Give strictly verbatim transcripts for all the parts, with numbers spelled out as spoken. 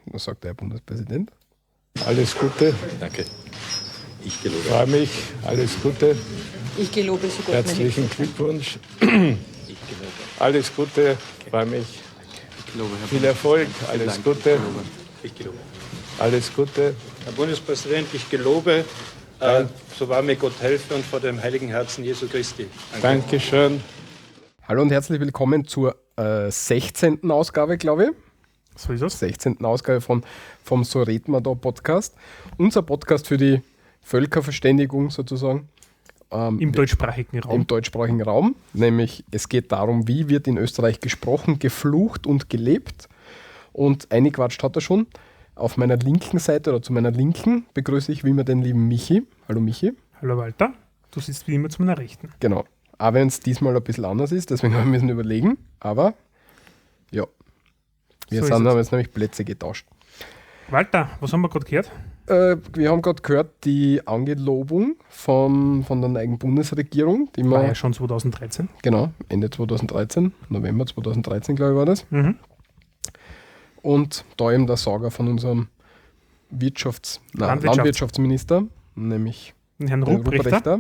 Was sagt der Herr Bundespräsident? Alles Gute. Danke. Ich gelobe. Ich freue mich. Alles Gute. Ich gelobe so Gott. Herzlichen Glückwunsch. Ich gelobe. Alles Gute. Ich freue mich. Ich gelobe, Herr Viel Erfolg. Alles Dank. Gute. Ich gelobe. Alles Gute. Herr Bundespräsident, ich gelobe, äh, so wahr mir Gott helfe und vor dem heiligen Herzen Jesu Christi. Danke. Dankeschön. Hallo und herzlich willkommen zur äh, sechzehnten Ausgabe, glaube ich. So ist es. sechzehnten Ausgabe von, vom So red ma da Podcast. Unser Podcast für die Völkerverständigung sozusagen. Ähm, Im deutschsprachigen Raum. Im deutschsprachigen Raum. Nämlich es geht darum, wie wird in Österreich gesprochen, geflucht und gelebt. Und eingequatscht hat er schon. Auf meiner linken Seite oder zu meiner linken begrüße ich wie immer den lieben Michi. Hallo Michi. Hallo Walter. Du sitzt wie immer zu meiner Rechten. Genau. Auch wenn es diesmal ein bisschen anders ist, deswegen haben wir müssen überlegen. Aber ja, wir So sind, ist es. haben jetzt nämlich Plätze getauscht. Walter, was haben wir gerade gehört? Äh, wir haben gerade gehört, die Angelobung von, von der neuen Bundesregierung, die War wir, ja schon zweitausenddreizehn. genau, Ende zweitausenddreizehn, November zweitausenddreizehn, glaube ich, war das. Mhm. Und da eben der Sauger von unserem Wirtschafts-, nein, Landwirtschaft- Landwirtschaftsminister, nämlich Den Herrn den Ruprechter. Ruprechter.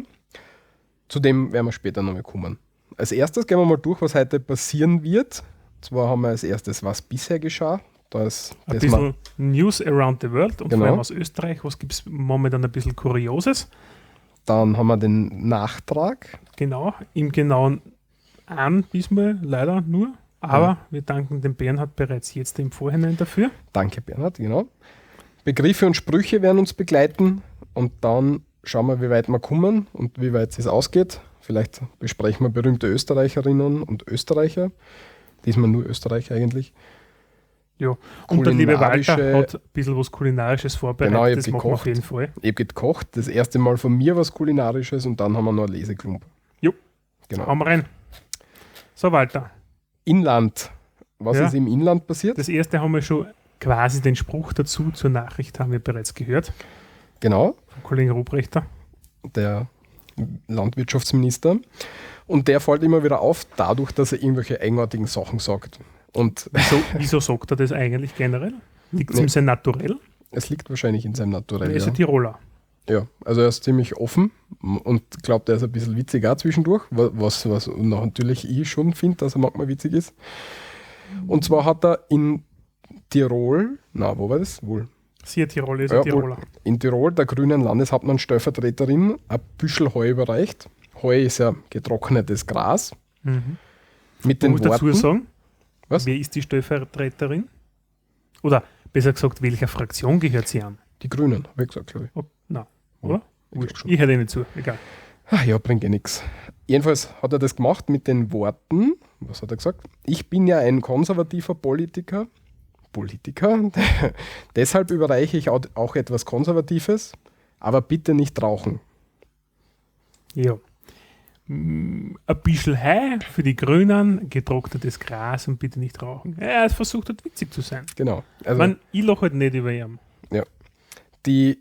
Zu dem werden wir später noch mal kommen. Als erstes gehen wir mal durch, was heute passieren wird. Zwar haben wir als erstes, was bisher geschah. Da ist Ein das mal, bisschen News around the world und Genau. vor allem aus Österreich. Was gibt es momentan ein bisschen Kurioses? dann haben wir den Nachtrag. Genau, im genauen an diesmal leider nur. Aber Ja. wir danken dem Bernhard bereits jetzt im Vorhinein dafür. Danke, Bernhard, genau. Begriffe und Sprüche werden uns begleiten und dann schauen wir, wie weit wir kommen und wie weit es ausgeht. Vielleicht besprechen wir berühmte Österreicherinnen und Österreicher. Diesmal nur Österreich eigentlich. Ja. Und der liebe Walter Kulinarische- hat ein bisschen was Kulinarisches vorbereitet. Genau, ich hab das machen wir gekocht. auf jeden Fall. Ich habe gekocht, das erste Mal von mir was Kulinarisches und dann haben wir noch einen Leseklump. Jo. Genau. Hauen wir rein. So, Walter. Inland. Was Ja. ist im Inland passiert? Das erste haben wir schon quasi den Spruch dazu zur Nachricht haben wir bereits gehört. Genau, Vom Kollegen Ruprechter. der Landwirtschaftsminister. Und der fällt immer wieder auf, dadurch, dass er irgendwelche eigenartigen Sachen sagt. Und Wieso, wieso sagt er das eigentlich generell? Liegt es Nee. ihm sehr naturell? es liegt wahrscheinlich in seinem Er Naturell. ist Ja. ein Tiroler. ja, also er ist ziemlich offen und glaubt, er ist ein bisschen witzig auch zwischendurch, wa- was, was natürlich ich schon finde, dass er manchmal witzig ist. Und zwar hat er in Tirol, na, wo war das? Wohl. Sie ein Tiroler ist Ja, ein Tiroler. In Tirol der grünen Landeshauptmann Stellvertreterin ein Büschel Heu überreicht. Heu ist ja getrocknetes Gras. Mhm. Mit Man den muss dazu Worten, sagen, Was? wer ist die Stellvertreterin? Oder besser gesagt, welcher Fraktion gehört sie an? die Grünen, habe ich gesagt, glaube ich. Oh, nein, oder? Ich Wurscht. glaub schon. Ich hätte nicht zu, egal. Ach ja, bringt eh nichts. Jedenfalls hat er das gemacht mit den Worten, was hat er gesagt? Ich bin ja ein konservativer Politiker. Politiker. Deshalb überreiche ich au- auch etwas Konservatives, aber bitte nicht rauchen. Ja. Mm, Ein bisschen Heu für die Grünen, getrocknetes Gras und bitte nicht rauchen. Ja, er hat versucht, hat witzig zu sein. Genau. Ich Also meine, ich lache halt nicht über ihn. die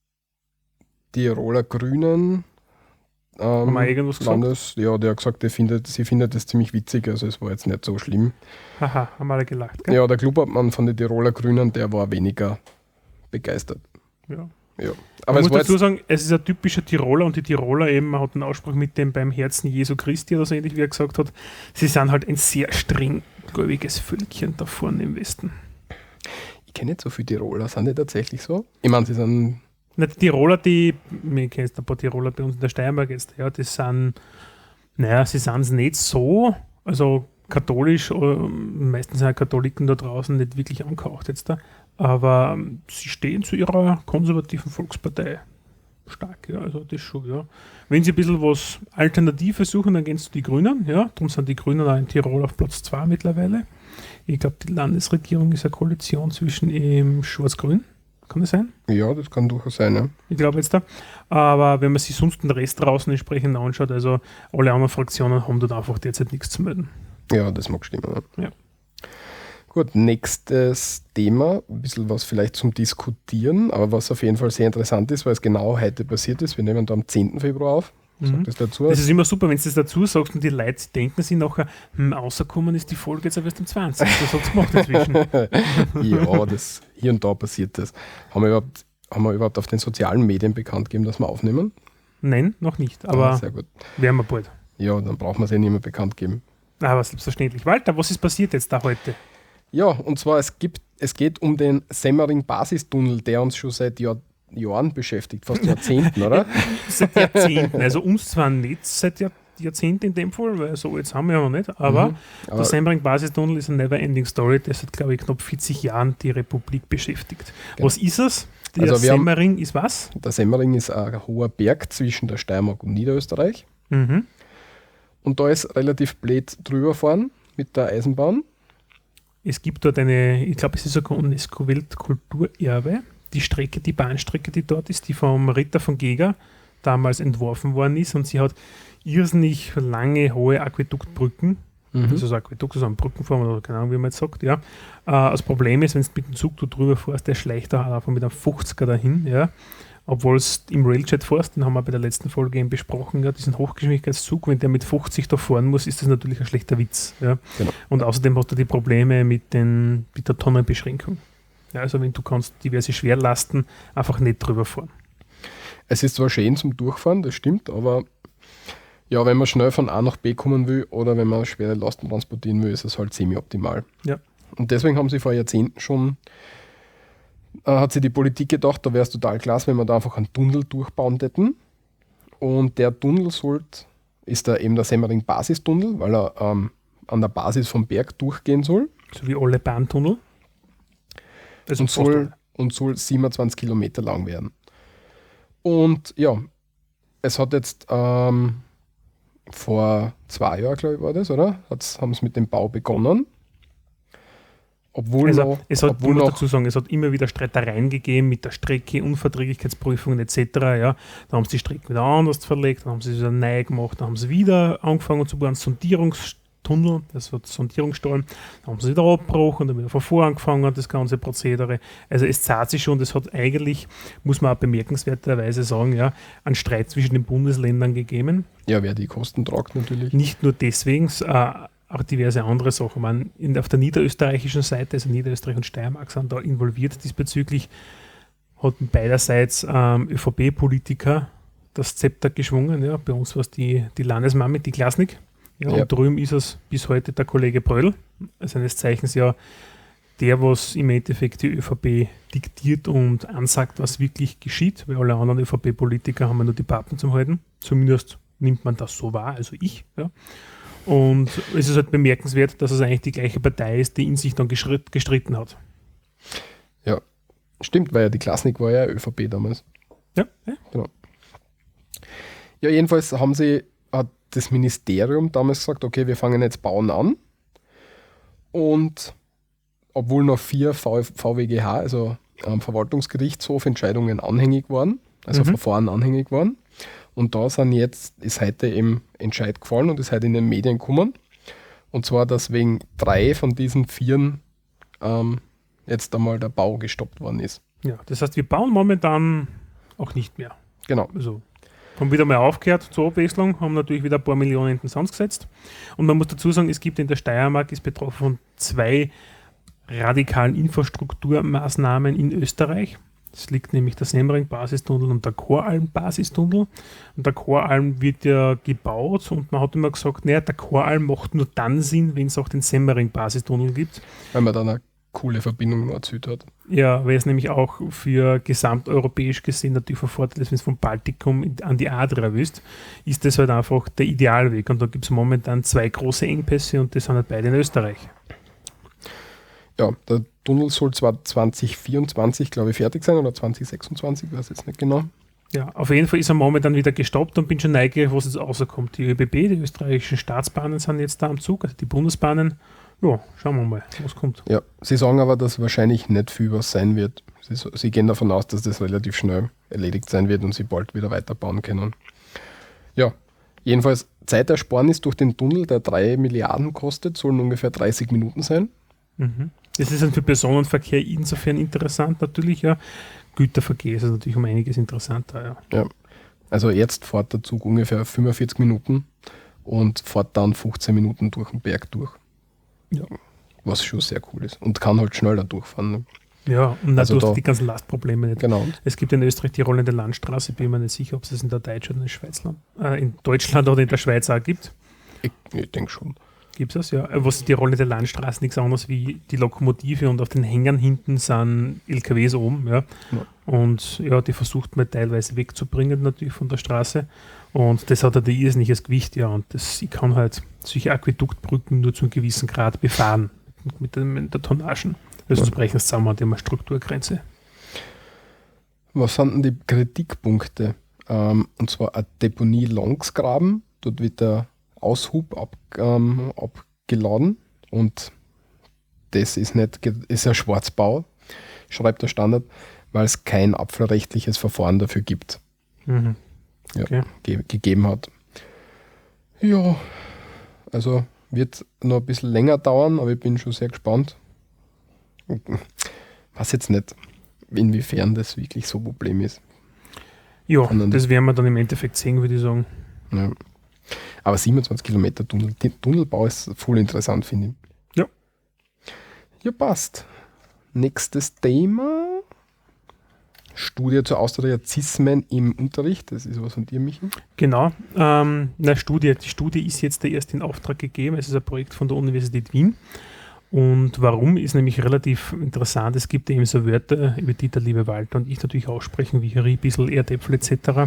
Tiroler Grünen ähm, Haben wir irgendwas gesagt? Landes, ja, der hat gesagt, er findet, sie findet das ziemlich witzig, also es war jetzt nicht so schlimm. Haha, haben alle gelacht, gell? Ja, der Clubobmann von den Tiroler Grünen, der war weniger begeistert. Ja. Ja. Aber Aber ich es muss war dazu jetzt, sagen, es ist ein typischer Tiroler und die Tiroler eben, man hat einen Ausspruch mit dem beim Herzen Jesu Christi oder so ähnlich, wie er gesagt hat. Sie sind halt ein sehr streng gläubiges Völkchen da vorne im Westen. ich kenne nicht so viele Tiroler, sind die tatsächlich so? Ich meine, sie sind, Na, die Tiroler, die, wir kennen ein paar Tiroler bei uns in der Steiermark jetzt, ja, die sind, naja, sie sind es nicht so, also katholisch, äh, meistens sind ja Katholiken da draußen nicht wirklich angehaucht jetzt da, aber ähm, sie stehen zu ihrer konservativen Volkspartei stark, ja, also das schon, ja. Wenn sie ein bisschen was Alternatives suchen, dann gehen sie zu die Grünen, ja, darum sind die Grünen auch in Tirol auf Platz zwei mittlerweile. Ich glaube, die Landesregierung ist eine Koalition zwischen ähm, Schwarz-Grün, kann das sein? ja, das kann durchaus sein, ja. Ich glaube jetzt da. Aber wenn man sich sonst den Rest draußen entsprechend anschaut, also alle anderen Fraktionen haben dort einfach derzeit nichts zu melden. Ja, das mag stimmen. Ja. Ja. Gut, nächstes Thema, ein bisschen was vielleicht zum Diskutieren, aber was auf jeden Fall sehr interessant ist, weil es genau heute passiert ist. Wir nehmen da am zehnten Februar auf. Sag Mhm. das dazu. Das ist immer super, wenn du das dazu sagst und die Leute denken sich nachher, hm, rausgekommen ist die Folge jetzt erst am zwanzig. Das hat es gemacht inzwischen. Ja, das, hier und da passiert das. Haben wir, überhaupt, haben wir überhaupt auf den sozialen Medien bekannt gegeben, dass wir aufnehmen? Nein, noch nicht, aber Ah, sehr gut. werden wir bald. Ja, dann braucht man es ja nicht mehr bekannt geben. Aber selbstverständlich. Walter, was ist passiert jetzt da heute? Ja, und zwar es, gibt, es geht um den Semmering-Basistunnel, der uns schon seit Jahr, Jahren beschäftigt, fast Jahrzehnten, oder? Seit Jahrzehnten. Also uns zwar nicht seit Jahr, Jahrzehnten in dem Fall, weil so jetzt haben wir ja noch nicht, aber Mhm. der Aber- Semmering-Basistunnel ist eine never-ending Story, der seit, glaube ich, knapp vierzig Jahren die Republik beschäftigt. Genau. Was ist es? Der Also wir haben- Semmering ist was? Der Semmering ist ein hoher Berg zwischen der Steiermark und Niederösterreich. Mhm. Und da ist relativ blöd drüber fahren mit der Eisenbahn. Es gibt dort eine, ich glaube, es ist sogar UNESCO-Weltkulturerbe. Die Strecke, die Bahnstrecke, die dort ist, die vom Ritter von Geger damals entworfen worden ist, und sie hat irrsinnig lange, hohe Aquäduktbrücken. Mhm. Also so Aquädukt, so eine Brückenform oder keine Ahnung, wie man jetzt sagt. Ja. Äh, das Problem ist, wenn du mit dem Zug du drüber fährst, der schleicht da einfach mit einem fünfziger dahin. Ja. Obwohl es im Railjet fährst, den haben wir bei der letzten Folge eben besprochen, ja, diesen Hochgeschwindigkeitszug, wenn der mit fünfzig da fahren muss, ist das natürlich ein schlechter Witz. Ja. Genau. Und außerdem hast du die Probleme mit, den, mit der Tonnenbeschränkung. Ja, also wenn du kannst diverse Schwerlasten einfach nicht drüber fahren. Es ist zwar schön zum Durchfahren, das stimmt, aber ja, wenn man schnell von A nach B kommen will oder wenn man schwere Lasten transportieren will, ist es halt semi-optimal. Ja. Und deswegen haben sie vor Jahrzehnten schon, äh, hat sich die Politik gedacht, da wäre es total klasse, wenn wir da einfach einen Tunnel durchbauen hätten. Und der Tunnel sollt, ist da eben der Semmering-Basistunnel, weil er ähm, an der Basis vom Berg durchgehen soll. So wie alle Bahntunnel. Also und, fast soll, alle. und soll siebenundzwanzig Kilometer lang werden. Und ja, es hat jetzt ähm, vor zwei Jahren, glaube ich, war das, oder? Hat's, haben sie mit dem Bau begonnen. Obwohl Also, noch, es hat, obwohl ich muss noch dazu sagen, es hat immer wieder Streitereien gegeben mit der Strecke, Unverträglichkeitsprüfungen et cetera. Ja. Da haben sie die Strecke wieder anders verlegt, dann haben sie sie wieder neu gemacht, dann haben sie wieder angefangen zu bauen, Sondierungstunnel, das wird Sondierungsstollen, dann haben sie wieder abgebrochen, dann wieder von vor angefangen, das ganze Prozedere. Also es zahlt sich schon, das hat eigentlich, muss man auch bemerkenswerterweise sagen, ja, einen Streit zwischen den Bundesländern gegeben. ja, wer die Kosten tragt natürlich. Nicht nur deswegen, äh, auch diverse andere Sachen. Man, in, auf der niederösterreichischen Seite, also Niederösterreich und Steiermark sind da involviert diesbezüglich, hatten beiderseits ähm, ÖVP-Politiker das Zepter geschwungen. Ja. Bei uns war es die, die Landesmami, die Glasnik. Ja, Ja. Und drüben ist es bis heute der Kollege Bröll, seines Zeichens ja der, was im Endeffekt die ÖVP diktiert und ansagt, was wirklich geschieht, weil alle anderen ÖVP-Politiker haben ja nur die Pappen zum Halten. Zumindest nimmt man das so wahr, also ich. Ja. Und es ist halt bemerkenswert, dass es eigentlich die gleiche Partei ist, die in sich dann geschritt, gestritten hat. Ja, stimmt, weil ja die Klasnik war ja ÖVP damals. Ja, ja. Genau. Ja, jedenfalls haben sie, hat das Ministerium damals gesagt, okay, wir fangen jetzt bauen an. Und obwohl noch vier V W G H, also ähm, Verwaltungsgerichtshofentscheidungen anhängig waren, also Mhm. Verfahren anhängig waren. Und da sind jetzt, ist heute eben Entscheid gefallen und ist heute in den Medien gekommen. Und zwar, dass wegen drei von diesen vieren ähm, jetzt einmal der Bau gestoppt worden ist. Ja, das heißt, wir bauen momentan auch nicht mehr. Genau. Also haben wieder mal aufgehört zur Abwechslung, haben natürlich wieder ein paar Millionen in den Sand gesetzt. Und man muss dazu sagen, es gibt in der Steiermark, ist betroffen von zwei radikalen Infrastrukturmaßnahmen in Österreich. Es liegt nämlich der Semmering-Basistunnel und der Choralm-Basistunnel. Und der Choralm wird ja gebaut und man hat immer gesagt, naja, der Choralm macht nur dann Sinn, wenn es auch den Semmering-Basistunnel gibt. Weil man dann eine coole Verbindung Nord-Süd hat. Ja, weil es nämlich auch für gesamteuropäisch gesehen natürlich von Vorteil ist, wenn es vom Baltikum in- an die Adria willst, ist das halt einfach der Idealweg. Und da gibt es momentan zwei große Engpässe und das sind halt beide in Österreich. Ja, der Tunnel soll zwar zwanzig vierundzwanzig, glaube ich, fertig sein oder zwanzig sechsundzwanzig, weiß jetzt nicht genau. Ja, auf jeden Fall ist er momentan wieder gestoppt und bin schon neugierig, was jetzt rauskommt. Die ÖBB, die österreichischen Staatsbahnen, sind jetzt da am Zug, also die Bundesbahnen. Ja, schauen wir mal, was kommt. Ja, sie sagen aber, dass wahrscheinlich nicht viel was sein wird. Sie, so- sie gehen davon aus, dass das relativ schnell erledigt sein wird und sie bald wieder weiterbauen können. Ja, jedenfalls Zeitersparnis durch den Tunnel, der drei Milliarden kostet, sollen ungefähr dreißig Minuten sein. Mhm. Das ist dann für Personenverkehr insofern interessant natürlich, ja. Güterverkehr ist also natürlich um einiges interessanter, ja. Ja. Also jetzt fährt der Zug ungefähr fünfundvierzig Minuten und fährt dann fünfzehn Minuten durch den Berg durch. Ja. Was schon sehr cool ist. Und kann halt schneller durchfahren. Ne? Ja, und Also also du da- hast die ganzen Lastprobleme nicht. Genau. Es gibt in Österreich die rollende Landstraße, bin mir nicht sicher, ob es das in der Deutsch oder in Schweizland, äh, in Deutschland oder in der Schweiz auch gibt. Ich, ich denke schon. Gibt es das, ja. Was ist die rollende Landstraße nichts anderes wie die Lokomotive und auf den Hängern hinten sind L K Ws oben, ja. Ja. Und ja, die versucht man teilweise wegzubringen natürlich von der Straße. Und das hat halt ein irrsinniges Gewicht, ja. Und das, ich kann halt solche Aquäduktbrücken nur zu einem gewissen Grad befahren mit, mit, den, mit der Tonnagen. Also sonst brechen es zusammen, die haben eine Strukturgrenze. Was sind denn die Kritikpunkte? Ähm, und zwar eine Deponie Longsgraben. Dort wird der Aushub ab, ähm, abgeladen und das ist nicht ge- ist ein Schwarzbau, schreibt der Standard, weil es kein abfallrechtliches Verfahren dafür gibt, Mhm. ja, Okay. ge- gegeben hat. Ja, also wird noch ein bisschen länger dauern, aber ich bin schon sehr gespannt. Weiß jetzt nicht, inwiefern das wirklich so ein Problem ist. Ja, Kann man das werden wir dann im Endeffekt sehen, würde ich sagen. Ja. Aber siebenundzwanzig Kilometer Tunnel, Tunnelbau ist voll interessant, finde ich. Ja. Ja, passt. Nächstes Thema. Studie zu Austriazismen im Unterricht. Das ist was von dir, Michi. Genau. Ähm, eine Studie. Die Studie ist jetzt erst in Auftrag gegeben. Es ist ein Projekt von der Universität Wien. Und warum ist nämlich relativ interessant. Es gibt eben so Wörter, über die der liebe Walter und ich natürlich aussprechen, wie Rie, Bissl, Erdäpfel et cetera.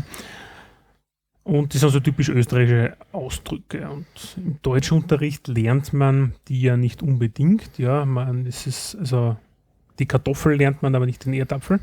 Und das sind so typisch österreichische Ausdrücke. Und im Deutschunterricht lernt man die ja nicht unbedingt. Ja, man, es ist, also die Kartoffel lernt man, aber nicht den Erdapfel.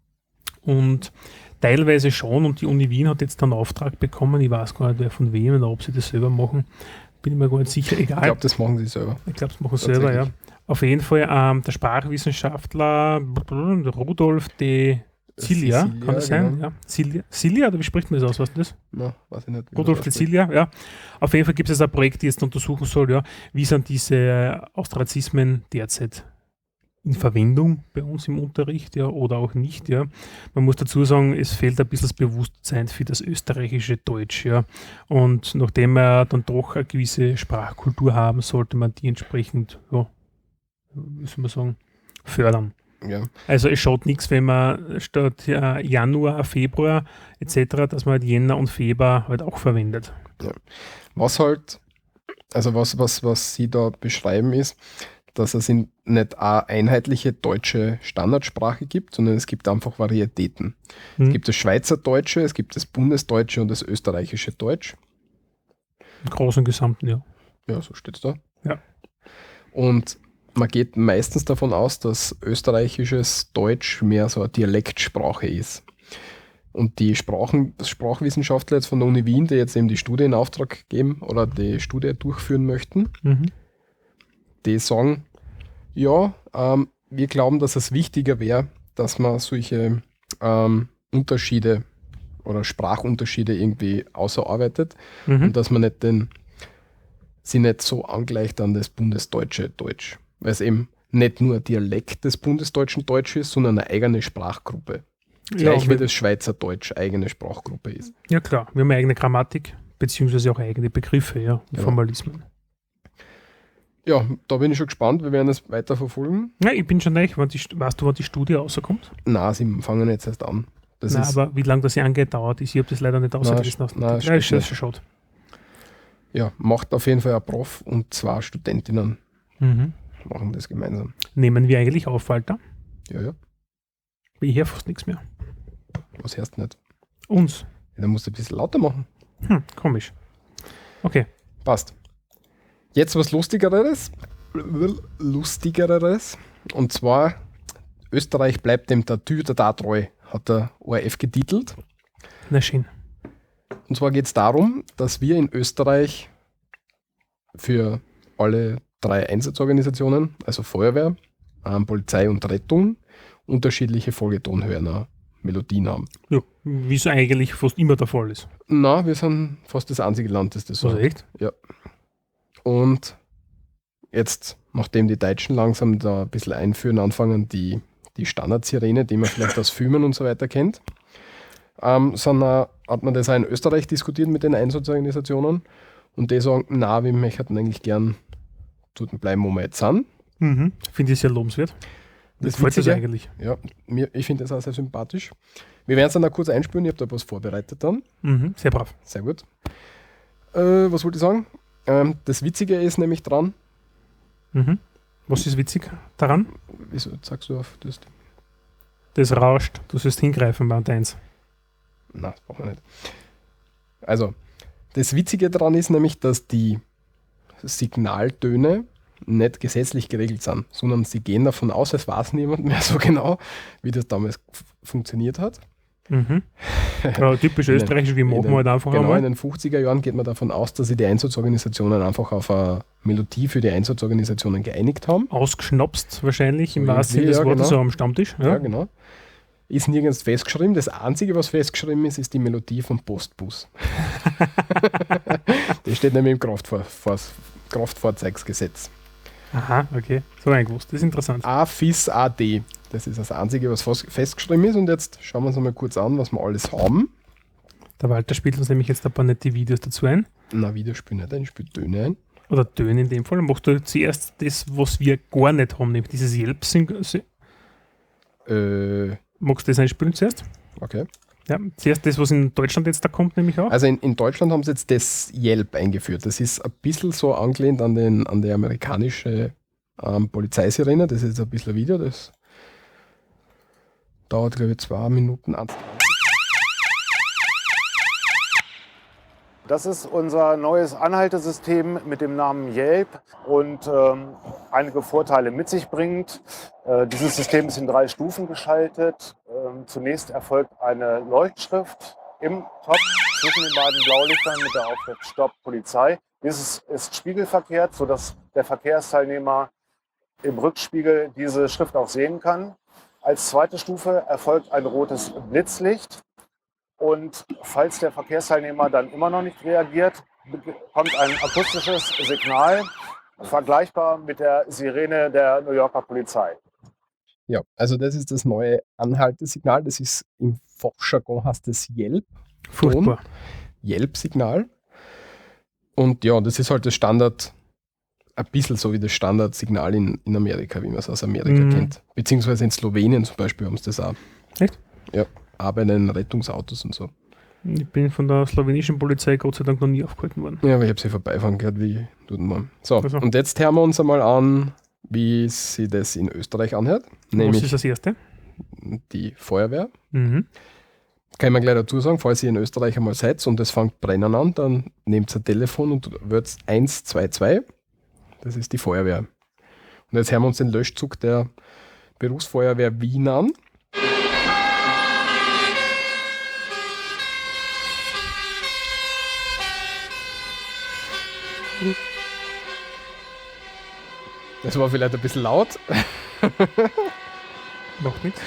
Und teilweise schon. Und die Uni Wien hat jetzt einen Auftrag bekommen. Ich weiß gar nicht, wer von wem oder ob sie das selber machen. Bin ich mir gar nicht sicher. Egal. Ich glaube, das machen sie selber. Ich glaube, das machen sie selber, ja. Auf jeden Fall ähm, der Sprachwissenschaftler Rudolf de Cilia, Cecilia, kann das sein? genau. Ja. Cilia, Cilia, oder wie spricht man das aus? Was ist das? Na, weiß ich nicht. wie man Rudolf das de ausspricht. Cilia, ja. Auf jeden Fall gibt es ein Projekt, die jetzt untersuchen soll, ja, wie sind diese Austracismen derzeit in Verwendung bei uns im Unterricht, ja, oder auch nicht, ja. Man muss dazu sagen, es fehlt ein bisschen das Bewusstsein für das österreichische Deutsch, ja. Und nachdem wir dann doch eine gewisse Sprachkultur haben, sollte man die entsprechend, ja, wie soll man sagen, fördern. Ja. Also es schaut nichts, wenn man statt äh, Januar, Februar et cetera, dass man halt Jänner und Februar halt auch verwendet. Was halt, also was, was, was sie da beschreiben ist, dass es in nicht eine einheitliche deutsche Standardsprache gibt, sondern es gibt einfach Varietäten. Hm. Es gibt das Schweizerdeutsche, es gibt das Bundesdeutsche und das österreichische Deutsch. Im Großen und Gesamten, ja. Ja, so steht es da. Ja. Und man geht meistens davon aus, dass österreichisches Deutsch mehr so eine Dialektsprache ist. Und die Sprachen, Sprachwissenschaftler jetzt von der Uni Wien, die jetzt eben die Studie in Auftrag geben oder die Studie durchführen möchten, Mhm. die sagen, ja, ähm, wir glauben, dass es wichtiger wäre, dass man solche ähm, Unterschiede oder Sprachunterschiede irgendwie außerarbeitet Mhm. und dass man nicht den, sie nicht so angleicht an das bundesdeutsche Deutsch. Weil es eben nicht nur ein Dialekt des bundesdeutschen Deutsch ist, sondern eine eigene Sprachgruppe. Gleich ja, wie das Schweizerdeutsch eigene Sprachgruppe ist. ja, klar. Wir haben eine eigene Grammatik, beziehungsweise auch eigene Begriffe, ja, und Ja. Formalismen. Ja, da bin ich schon gespannt, wir werden es weiter verfolgen. Ja, ich bin schon recht. Wann die, St- weißt du, wann die Studie rauskommt? Na, sie fangen jetzt erst an. Das Nein, ist, aber wie lange das hier angeht, dauert ist. Ich habe das leider nicht ausgelesen. auf nein, der- steht ja, ist das nicht. schon schade. ja, macht auf jeden Fall ein Prof und zwei Studentinnen Mhm. machen das gemeinsam. Nehmen wir eigentlich auf, Walter? Ja, ja, Ich höre fast nichts mehr. was hörst du nicht? Uns. Ja, dann musst du ein bisschen lauter machen. Hm, komisch. Okay. Passt. Jetzt was Lustigeres. Lustigeres. Und zwar, Österreich bleibt dem Tattoo der da treu, hat der O R F getitelt. Na schön. Und zwar geht es darum, dass wir in Österreich für alle drei Einsatzorganisationen, also Feuerwehr, ähm, Polizei und Rettung, unterschiedliche Folgetonhörner, Melodien haben. Ja, wie es eigentlich fast immer der Fall ist. Na, wir sind fast das einzige Land, das das so Also hat. echt? Und jetzt, nachdem die Deutschen langsam da ein bisschen einführen, anfangen, die, die Standardsirene, die man vielleicht aus Filmen und so weiter kennt, ähm, sind auch hat man das auch in Österreich diskutiert mit den Einsatzorganisationen und die sagen, na, wir möchten eigentlich gern dort bleiben, wo wir jetzt sind. Mhm. Finde ich sehr lobenswert. Das freut uns eigentlich. Ja, mir, ich finde das auch sehr sympathisch. Wir werden es dann auch kurz einspülen, ich habe da was vorbereitet dann. Mhm. Sehr brav. Sehr gut. Äh, was wollte ich sagen? Ähm, das Witzige ist nämlich dran. Mhm. Was ist witzig daran? Wieso sagst du auf das? Das rauscht. Du sollst hingreifen, Band eins. Nein, das brauchen wir nicht. Also, das Witzige daran ist nämlich, dass die Signaltöne nicht gesetzlich geregelt sind, sondern sie gehen davon aus, es weiß niemand mehr so genau, wie das damals f- funktioniert hat. Mhm. Ja, typisch In den- österreichisch, wie machen in wir halt einfach Genau, in einmal. den fünfziger Jahren geht man davon aus, dass sich die Einsatzorganisationen einfach auf eine Melodie für die Einsatzorganisationen geeinigt haben. Ausgeschnapst wahrscheinlich, im So wahrsten Sinne des irgendwie, ja, Wortes, genau. so am Stammtisch. Ja, Ja. genau. Ist nirgends festgeschrieben. Das Einzige, was festgeschrieben ist, ist die Melodie vom Postbus. Das steht nämlich im Kraftfahr Fahr Kraftfahrzeugsgesetz. Aha, okay. So eingewusst. Das ist interessant. A F I S A D. Das ist das Einzige, was fast festgeschrieben ist. Und jetzt schauen wir uns einmal kurz an, was wir alles haben. Der Walter spielt uns nämlich jetzt ein paar nette Videos dazu ein. Na, Videospiel nicht ein, spielt Töne ein. Oder Töne in dem Fall. Machst du zuerst das, was wir gar nicht haben, nämlich dieses Yelp-Sing. Äh, Magst du das einspielen zuerst? okay. Ja, zuerst das, was in Deutschland jetzt da kommt, nämlich auch. Also in, in Deutschland haben sie jetzt das Yelp eingeführt. Das ist ein bisschen so angelehnt an, den, an die amerikanische ähm, Polizeisirene. Das ist jetzt ein bisschen ein Video, das dauert, glaube ich, zwei Minuten. Das ist unser neues Anhaltesystem mit dem Namen Yelp und ähm, einige Vorteile mit sich bringt. Äh, dieses System ist in drei Stufen geschaltet. Ähm, zunächst erfolgt eine Leuchtschrift im Top zwischen den beiden Blaulichtern mit der Aufschrift Stopp Polizei. Dieses ist spiegelverkehrt, sodass der Verkehrsteilnehmer im Rückspiegel diese Schrift auch sehen kann. Als zweite Stufe erfolgt ein rotes Blitzlicht. Und falls der Verkehrsteilnehmer dann immer noch nicht reagiert, kommt ein akustisches Signal, vergleichbar mit der Sirene der New Yorker Polizei. Ja, also das ist das neue Anhaltesignal. Das ist im Fachjargon heißt das Yelp. Furchtbar. Yelp-Signal. Und ja, das ist halt das Standard, ein bisschen so wie das Standardsignal in, in Amerika, wie man es aus Amerika Mhm. kennt. Beziehungsweise in Slowenien zum Beispiel haben sie das auch. Echt? Ja, auch bei den Rettungsautos und so. Ich bin von der slowenischen Polizei Gott sei Dank noch nie aufgehalten worden. Ja, aber ich habe sie vorbeifahren gehört, wie tut man. So, Also. und jetzt hören wir uns einmal an, wie sie das in Österreich anhört. Was Nämlich ist das erste? die Feuerwehr. Mhm. Kann ich mir gleich dazu sagen, falls ihr in Österreich einmal seid und es fängt brennen an, dann nehmt ein Telefon und wird eins zwei zwei. Das ist die Feuerwehr. Und jetzt hören wir uns den Löschzug der Berufsfeuerwehr Wien an. Das war vielleicht ein bisschen laut. Macht nichts.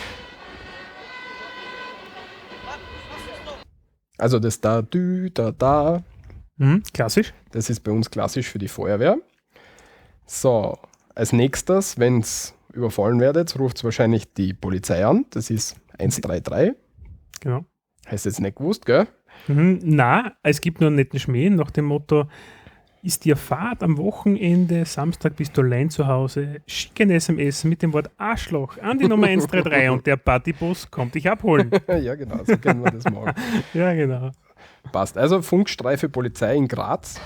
Also das da, dü, da, da, Mhm. Klassisch. das ist bei uns klassisch für die Feuerwehr. So, als nächstes, wenn es überfallen werdet, ruft es wahrscheinlich die Polizei an. Das ist eins drei drei. Genau. Heißt jetzt nicht gewusst, gell? Mhm. Na, es gibt nur einen netten Schmäh nach dem Motto: Ist dir Fahrt am Wochenende, Samstag bist du allein zu Hause, schick ein S M S mit dem Wort Arschloch an die Nummer eins drei drei und der Partybus kommt dich abholen. Ja, genau, so können wir das machen. Ja, genau. Passt. Also Funkstreife Polizei in Graz.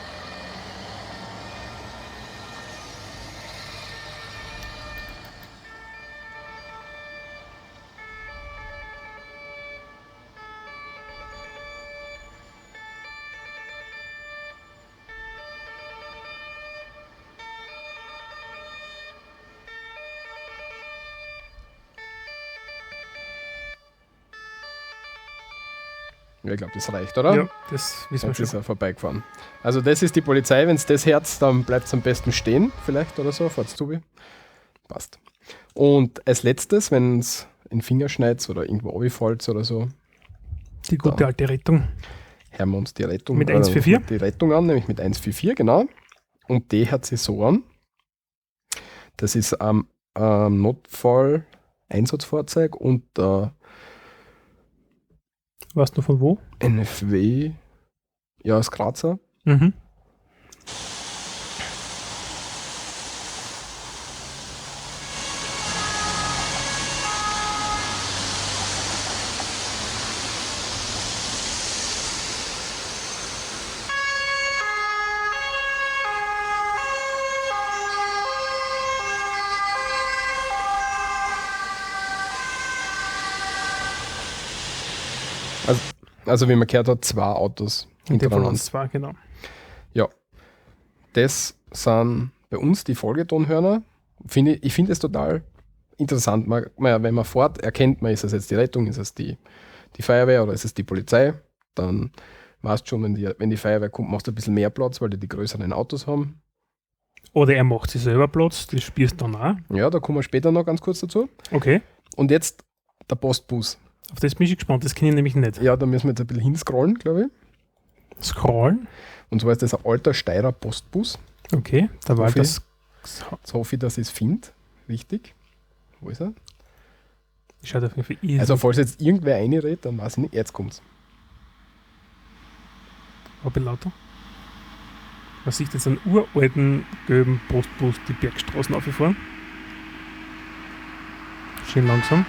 Ja, ich glaube, das reicht, oder? Ja, das wissen wir Jetzt ist schon. er vorbeigefahren. Also das ist die Polizei. Wenn es das Herz, dann bleibt es am besten stehen, vielleicht oder so. Fahrt's zu. Passt. Und als letztes, wenn es in den Finger schneidet oder irgendwo runterfällt oder so, Die gute alte Rettung. hören wir uns die Rettung Mit äh, eins vier vier? Die Rettung an, nämlich mit eins vier vier, genau. Und die hört sich so an. Das ist ein ähm, Notfall-Einsatzfahrzeug und äh, Weißt du von wo? N F W, ja, aus Grazer. Mhm. Also, also wie man gehört hat, zwei Autos In dem Fall hintereinander. uns zwar, genau. Ja, das sind bei uns die Folgetonhörner. Finde ich ich finde es total interessant. Man, man, wenn man fährt, erkennt man, ist es jetzt die Rettung, ist es die, die Feuerwehr oder ist es die Polizei. Dann weißt du schon, wenn die, wenn die Feuerwehr kommt, machst du ein bisschen mehr Platz, weil die die größeren Autos haben. Oder er macht sich selber Platz, das spielst du dann auch. Ja, da kommen wir später noch ganz kurz dazu. Okay, Und jetzt der Postbus. auf das bin ich gespannt, das kenne ich nämlich nicht. Ja, da müssen wir jetzt ein bisschen hinscrollen, glaube ich. Scrollen, Und zwar ist das ein alter Steirer Postbus. okay, da war Okay. das. Jetzt hoffe ich, dass ich es finde. Richtig. Wo ist er? Schaut auf jeden Fall easy. Also, falls jetzt irgendwer reinredet, dann weiß ich nicht. Jetzt kommt's. Ein bisschen lauter. Man sieht jetzt einen uralten gelben Postbus die Bergstraßen aufgefahren. Schön langsam.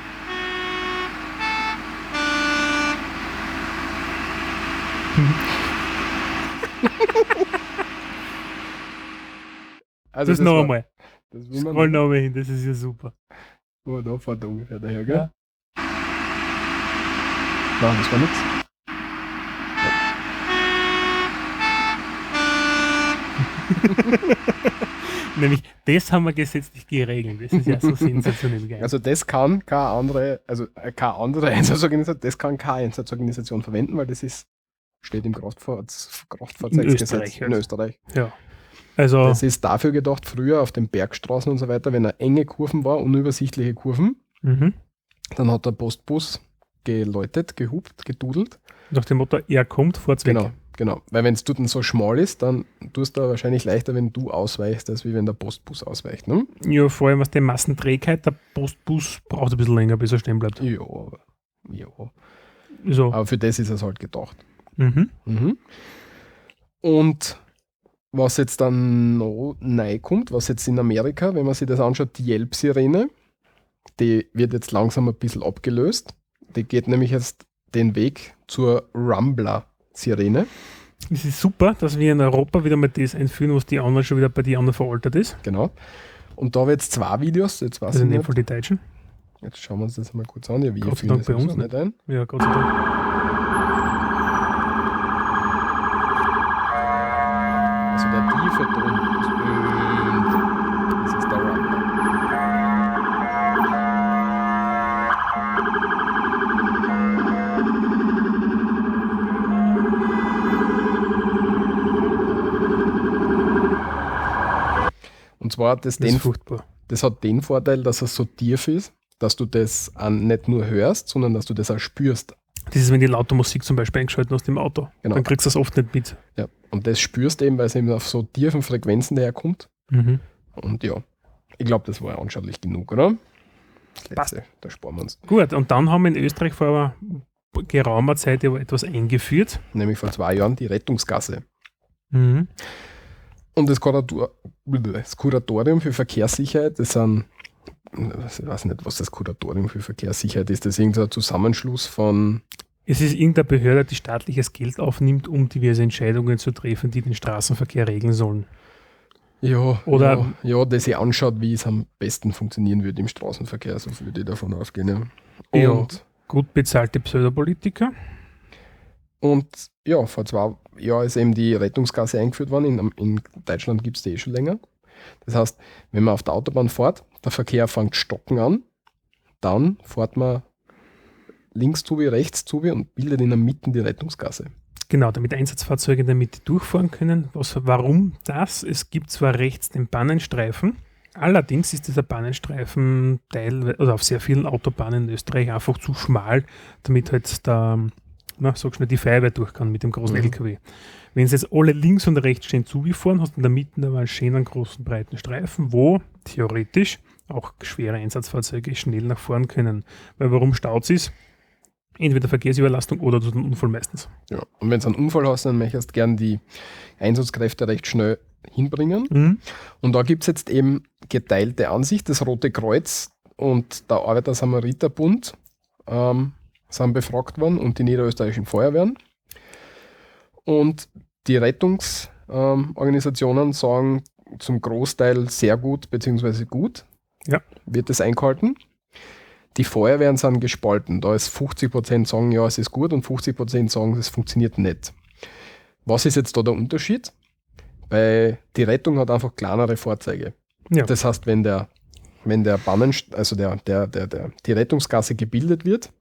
Also Das, noch war- einmal. Das will man Scroll noch einmal hin, das ist ja super. Oh, da fährt er ungefähr daher, gell? Nein, das war nichts. Nämlich, das haben wir gesetzlich geregelt. Das ist ja so sensationell geil. Also das kann keine andere, also äh, keine andere Einsatzorganisation, das kann keine Einsatzorganisation verwenden, weil das ist, steht im Kraftfahrts, Kraftfahrzeuggesetz In Österreich in halt. Österreich. ja. Also, Das ist dafür gedacht, früher auf den Bergstraßen und so weiter, wenn er enge Kurven war, unübersichtliche Kurven, mhm. dann hat der Postbus geläutet, gehupt, gedudelt. nach dem Motto, er kommt, fährt's weg. Genau, genau. Weil wenn es dort so schmal ist, dann tust du wahrscheinlich leichter, wenn du ausweichst, als wie wenn der Postbus ausweicht. Ne? Ja, vor allem was die Massenträgheit, der Postbus braucht ein bisschen länger, bis er stehen bleibt. Ja, aber, ja. So. aber für das ist es halt gedacht. Mhm. Mhm. Und was jetzt dann noch neu kommt, was jetzt in Amerika, wenn man sich das anschaut, die Yelp-Sirene, die wird jetzt langsam ein bisschen abgelöst. Die geht nämlich jetzt den Weg zur Rumbler-Sirene. Es ist super, dass wir in Europa wieder mal das einführen, was die anderen schon wieder bei den anderen veraltet ist. Genau. Und da wird es zwei Videos, jetzt weiß Also ich in dem nicht. Fall die Deutschen. Jetzt schauen wir uns das mal kurz an. Ja, wir Gott sei führen Dank das bei uns sowieso nicht ein. Ja, Gott sei Dank. Also der tiefe Ton ist und das ist der Rumbler. Und zwar hat das, Das ist den, furchtbar. das hat den Vorteil, dass es so tief ist, dass du das an nicht nur hörst, sondern dass du das auch spürst. Das ist, wenn die laute Musik zum Beispiel eingeschaltet hast im Auto. Genau. Dann kriegst du das oft nicht mit. Ja. Und das spürst du eben, weil es eben auf so tiefen Frequenzen daherkommt. Mhm. Und ja, ich glaube, das war anschaulich genug, oder? Das Passt. Letzte, da sparen wir uns. Gut, und dann haben wir in Österreich vor geraumer Zeit aber etwas eingeführt. Nämlich vor zwei Jahren die Rettungsgasse. Mhm. Und das, Kurator, das Kuratorium für Verkehrssicherheit, das sind, ich weiß nicht, was das Kuratorium für Verkehrssicherheit ist, das ist irgendein Zusammenschluss von, Es ist irgendeine Behörde, die staatliches Geld aufnimmt, um diverse Entscheidungen zu treffen, die den Straßenverkehr regeln sollen. ja, Oder- ja, ja, das sich anschaut, wie es am besten funktionieren würde im Straßenverkehr, so würde ich davon ausgehen. Ja. Ja. Und, Gut bezahlte Pseudopolitiker. und ja, vor zwei Jahren ist eben die Rettungsgasse eingeführt worden. In, in Deutschland gibt es die eh schon länger. Das heißt, wenn man auf der Autobahn fährt, der Verkehr fängt stocken an, dann fährt man links zu wie rechts zu wie und bildet in der Mitte die Rettungsgasse. Genau, damit Einsatzfahrzeuge in der Mitte durchfahren können. Was, warum das? Es gibt zwar rechts den Bannenstreifen, allerdings ist dieser Bannenstreifen teil, also auf sehr vielen Autobahnen in Österreich einfach zu schmal, damit halt der, na, sag schnell, die Feuerwehr durch kann mit dem großen Mhm. L K W. Wenn sie jetzt alle links und rechts stehen zugefahren, hast du in der Mitte aber einen schönen großen breiten Streifen, wo theoretisch auch schwere Einsatzfahrzeuge schnell nach vorn können. Weil warum staut es? Entweder Verkehrsüberlastung oder durch einen Unfall meistens. Ja. Und wenn du einen Unfall hast, dann möchtest du gern die Einsatzkräfte recht schnell hinbringen. Mhm. Und da gibt es jetzt eben geteilte Ansicht. Das Rote Kreuz und der Arbeiter-Samariter-Bund ähm, sind befragt worden und die niederösterreichischen Feuerwehren. Und die Rettungsorganisationen ähm, sagen zum Großteil sehr gut bzw. gut. Ja. Wird das eingehalten. Die Feuerwehren sind gespalten. Da ist fünfzig Prozent sagen, ja, es ist gut und fünfzig Prozent sagen, es funktioniert nicht. Was ist jetzt da der Unterschied? Bei die Rettung hat einfach kleinere Fahrzeuge. Ja. Das heißt, wenn der, wenn der Bannen, also der, der, der, der, die Rettungsgasse gebildet wird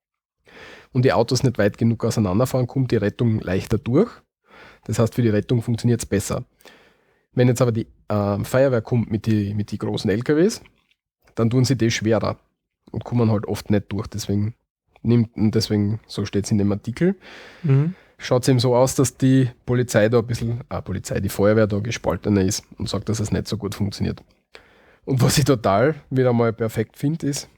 und die Autos nicht weit genug auseinanderfahren, kommt die Rettung leichter durch. Das heißt, für die Rettung funktioniert es besser. Wenn jetzt aber die äh, Feuerwehr kommt mit die, mit die großen L K Ws, dann tun sie das schwerer und kommen halt oft nicht durch. Deswegen nimmt, und deswegen, so steht es in dem Artikel, Mhm. schaut es eben so aus, dass die Polizei da ein bisschen, äh, Polizei, die Feuerwehr da gespaltener ist und sagt, dass es nicht so gut funktioniert. Und was ich total wieder mal perfekt finde, ist,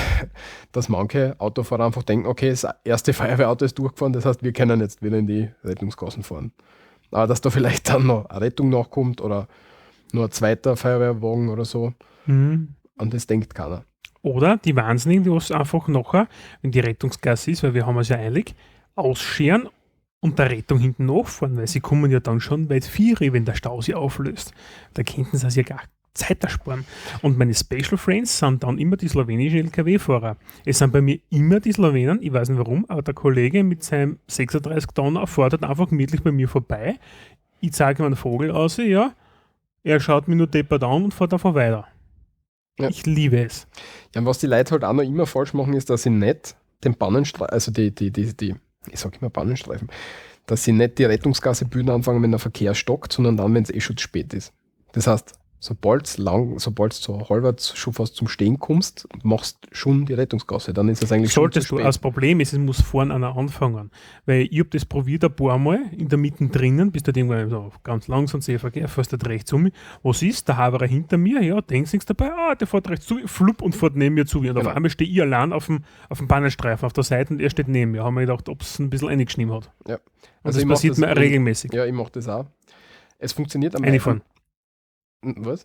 dass manche Autofahrer einfach denken, okay, das erste Feuerwehrauto ist durchgefahren, das heißt, wir können jetzt wieder in die Rettungsgassen fahren. Aber dass da vielleicht dann noch eine Rettung nachkommt oder nur ein zweiter Feuerwehrwagen oder so, Mhm. an das denkt keiner. Oder die Wahnsinnigen, die was einfach nachher, wenn die Rettungsgasse ist, weil wir haben es ja eilig, ausscheren und der Rettung hinten nachfahren, weil sie kommen ja dann schon weit vier, wenn der Stau sie auflöst. Da könnten sie also ja gar Zeit ersparen. Und meine Special Friends sind dann immer die slowenischen L K W-Fahrer. Es sind bei mir immer die Slowenen, ich weiß nicht warum, aber der Kollege mit seinem sechsunddreißig Tonner fährt halt einfach gemütlich bei mir vorbei. Ich zeige ihm einen Vogel aus, ja, er schaut mich nur deppert an und fährt einfach weiter. Ja. Ich liebe es. Ja, und was die Leute halt auch noch immer falsch machen, ist, dass sie nicht den Bannenstreifen, also die, die, die, die, ich sag immer Bannenstreifen, dass sie nicht die Rettungsgasse bilden anfangen, wenn der Verkehr stockt, sondern dann, wenn es eh schon zu spät ist. Das heißt, sobald es lang, sobald so halbwegs schon fast zum Stehen kommst, machst schon die Rettungsgasse, dann ist es eigentlich Solltest schon du. zu spät. Das Problem ist, es muss vorne einer anfangen. Weil ich habe das probiert ein paar Mal in der Mitte drinnen, bis du irgendwann so ganz langsam Seeverkehr, fährst du rechts um mich. Was ist? Der Haberer hinter mir, ja, denkst nichts dabei, ah, der fährt rechts zu mir, flupp und fährt neben mir zu mir. Und Genau. auf einmal stehe ich allein auf dem, auf dem Bahnenstreifen auf der Seite und er steht neben mir. Haben wir gedacht, ob es ein bisschen eingeschnitten hat. Ja. Und Also das ich mach passiert das- mir regelmäßig. Ja, ich mache das auch. Es funktioniert am Reinfahren. meisten- Was?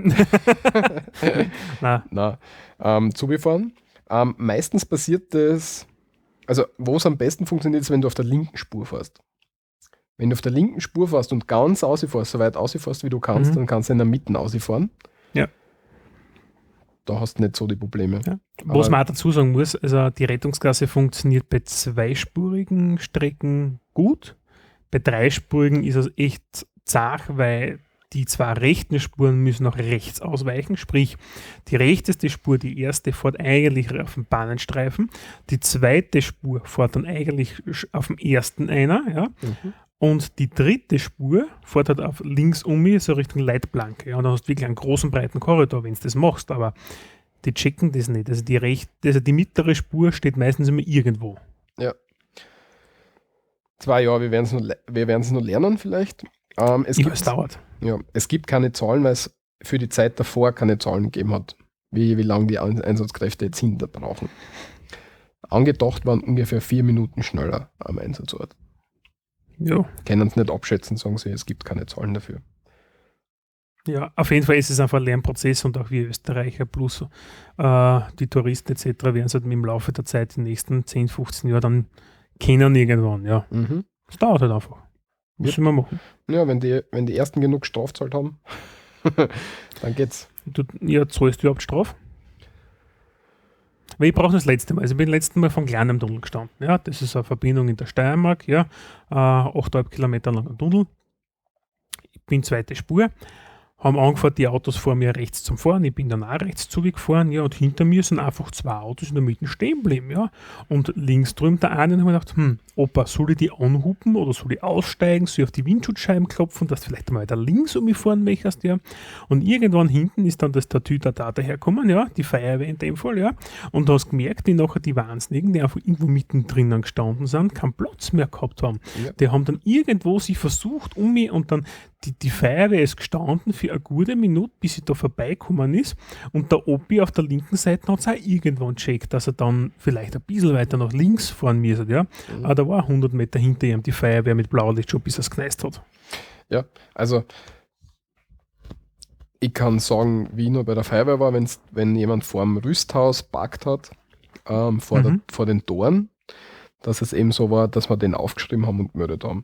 Nein. Nein. Ähm, Zubefahren. Ähm, meistens passiert das, also wo es am besten funktioniert, ist, wenn du auf der linken Spur fährst. Wenn du auf der linken Spur fährst und ganz ausfährst, so weit ausfährst, wie du kannst, Mhm. dann kannst du in der Mitte ausfahren. Ja. Da hast du nicht so die Probleme. Ja. Was Aber- man auch dazu sagen muss, also die Rettungsgasse funktioniert bei zweispurigen Strecken gut. Bei dreispurigen ist es echt zart, weil die zwei rechten Spuren müssen nach rechts ausweichen, sprich die rechteste Spur, die erste, fährt eigentlich auf dem Bahnenstreifen, die zweite Spur fährt dann eigentlich auf dem ersten einer, ja, Mhm. und die dritte Spur fährt halt auf links um mich, so Richtung Leitplanke, ja, und dann hast du wirklich einen großen, breiten Korridor, wenn du das machst, aber die checken das nicht, also die, recht, also die mittlere Spur steht meistens immer irgendwo. Zwei Jahre, wir werden es noch, le- wir werden's noch lernen vielleicht. Ähm, es, Ich gibt, weiß, es dauert. ja, es gibt keine Zahlen, weil es für die Zeit davor keine Zahlen gegeben hat, wie, wie lange die Ein- Einsatzkräfte jetzt hinter brauchen. Angedacht waren ungefähr vier Minuten schneller am Einsatzort. Ja. Können es nicht abschätzen, sagen sie, es gibt keine Zahlen dafür. Ja, auf jeden Fall ist es einfach ein Lernprozess und auch wir Österreicher plus äh, die Touristen et cetera werden es halt im Laufe der Zeit, die nächsten zehn, fünfzehn Jahre dann kennen irgendwann, ja. Mhm. Es dauert halt einfach. Müssen wir machen. Ja, wenn die, wenn die ersten genug Strafzahlt haben, dann geht's. Du, ja, zahlst du überhaupt Strafe? Weil ich brauche das letzte Mal. Also ich bin das letzte Mal von kleinem Tunnel gestanden. Ja, das ist eine Verbindung in der Steiermark, ja, äh, acht Komma fünf Kilometer langer Tunnel. Ich bin zweite Spur. Haben angefangen, die Autos vor mir rechts zum Fahren. Ich bin dann auch rechts zugefahren, ja, und hinter mir sind einfach zwei Autos in der Mitte stehen geblieben, ja. Und links drüben der eine, und habe mir gedacht, hm, Opa, soll ich die anhupen oder soll ich aussteigen, soll ich auf die Windschutzscheiben klopfen, dass du vielleicht mal weiter links um mich fahren möchtest, ja. Und irgendwann hinten ist dann das Tatüter da daherkommen, ja, die Feuerwehr in dem Fall, ja. Und du hast gemerkt, wie nachher die Wahnsinnigen, die einfach irgendwo mittendrin gestanden sind, keinen Platz mehr gehabt haben. Ja. Die haben dann irgendwo sich versucht um mich und dann die, die Feuerwehr ist gestanden für eine gute Minute, bis sie da vorbeigekommen ist. Und der Opi auf der linken Seite hat es auch irgendwann gecheckt, dass er dann vielleicht ein bisschen weiter nach links fahren müsste. Ja? Mhm. Aber da war hundert Meter hinter ihm die Feuerwehr mit Blaulicht schon, bis er es gekneist hat. Ja, also ich kann sagen, wie ich noch bei der Feuerwehr war, wenn's, wenn jemand vor dem Rüsthaus parkt hat, ähm, vor, mhm. der, vor den Toren, dass es eben so war, dass wir den aufgeschrieben haben und gemeldet haben.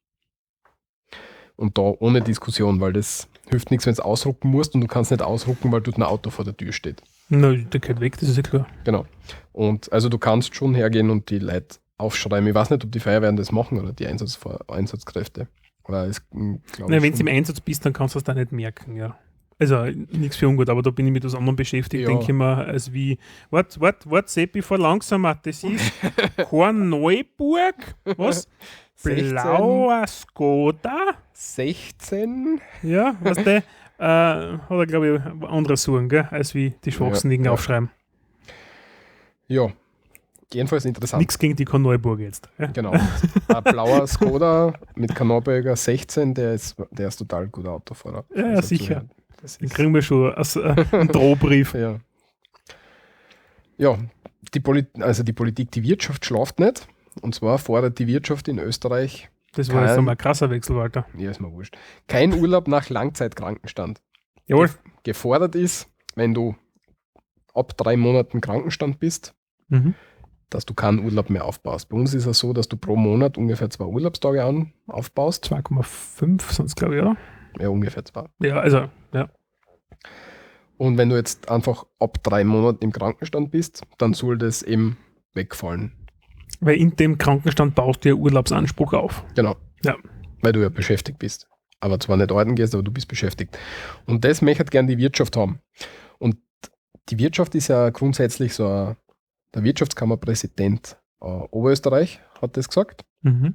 Und da ohne Diskussion, weil das hilft nichts, wenn du ausrucken musst und du kannst nicht ausrucken, weil dort ein Auto vor der Tür steht. Na, der geht weg, das ist ja klar. Genau. Und also du kannst schon hergehen und die Leute aufschreiben. Ich weiß nicht, ob die Feuerwehren das machen oder die Einsatz, Einsatzkräfte. Wenn du im Einsatz bist, dann kannst du es da nicht merken, ja. Also nichts für ungut, aber da bin ich mit was anderem beschäftigt, ja. Denke ich mir, als wie, warte, warte, warte, Seppi, fahr langsamer, das ist Korneuburg, was? Blauer Skoda? sechzehn? Ja, weißt du, äh, hat er, glaube ich, andere Suchen, gell, als wie die Schwachsinnigen ja, ja. aufschreiben. Ja, jedenfalls interessant. Nichts gegen die Korneuburg jetzt. Ja. Genau. Ein blauer Skoda mit Kanalböger sechzehn, der ist, der ist total guter Autofahrer. Ja, ja, sicher. Den kriegen wir schon als, äh, einen Drohbrief. Ja, ja die, Polit- also die Politik, die Wirtschaft schlaft nicht. Und zwar fordert die Wirtschaft in Österreich. Das war kein, jetzt nochmal ein krasser Wechsel, Walter. Ja, ist mir wurscht. Kein Urlaub nach Langzeitkrankenstand. Jawohl. Gefordert ist, wenn du ab drei Monaten Krankenstand bist, mhm. dass du keinen Urlaub mehr aufbaust. Bei uns ist es so, dass du pro Monat ungefähr zwei Urlaubstage an, aufbaust. zwei Komma fünf sonst glaube ich, oder? Ja, ungefähr zwei. Ja, also, ja. Und wenn du jetzt einfach ab drei Monaten im Krankenstand bist, dann soll das eben wegfallen. Weil in dem Krankenstand baust du ja Urlaubsanspruch auf. Genau. Ja. Weil du ja beschäftigt bist. Aber zwar nicht arbeiten gehst, aber du bist beschäftigt. Und das möchte gern die Wirtschaft haben. Und die Wirtschaft ist ja grundsätzlich so ein, der Wirtschaftskammerpräsident äh, Oberösterreich hat das gesagt. Mhm.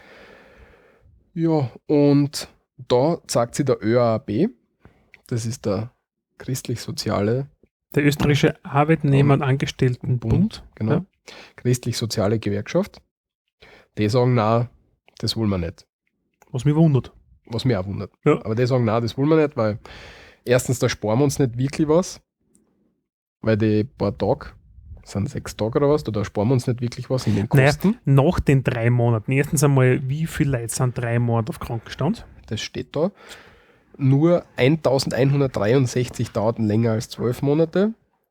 Ja, und da sagt sie der ÖAB, das ist der christlich-soziale Der österreichische Arbeitnehmer- und Angestelltenbund. Bund, genau. Ja. Christlich-soziale Gewerkschaft. Die sagen, nein, das wollen wir nicht. Was mich wundert. Was mich auch wundert. Ja. Aber die sagen, nein, das wollen wir nicht, weil erstens, da sparen wir uns nicht wirklich was, weil die paar Tage, das sind sechs Tage oder was, da sparen wir uns nicht wirklich was in den Kosten. Naja, nach den drei Monaten. Erstens einmal, wie viele Leute sind drei Monate auf Krankenstand? Das steht da. Nur eintausendeinhundertdreiundsechzig dauerten länger als zwölf Monate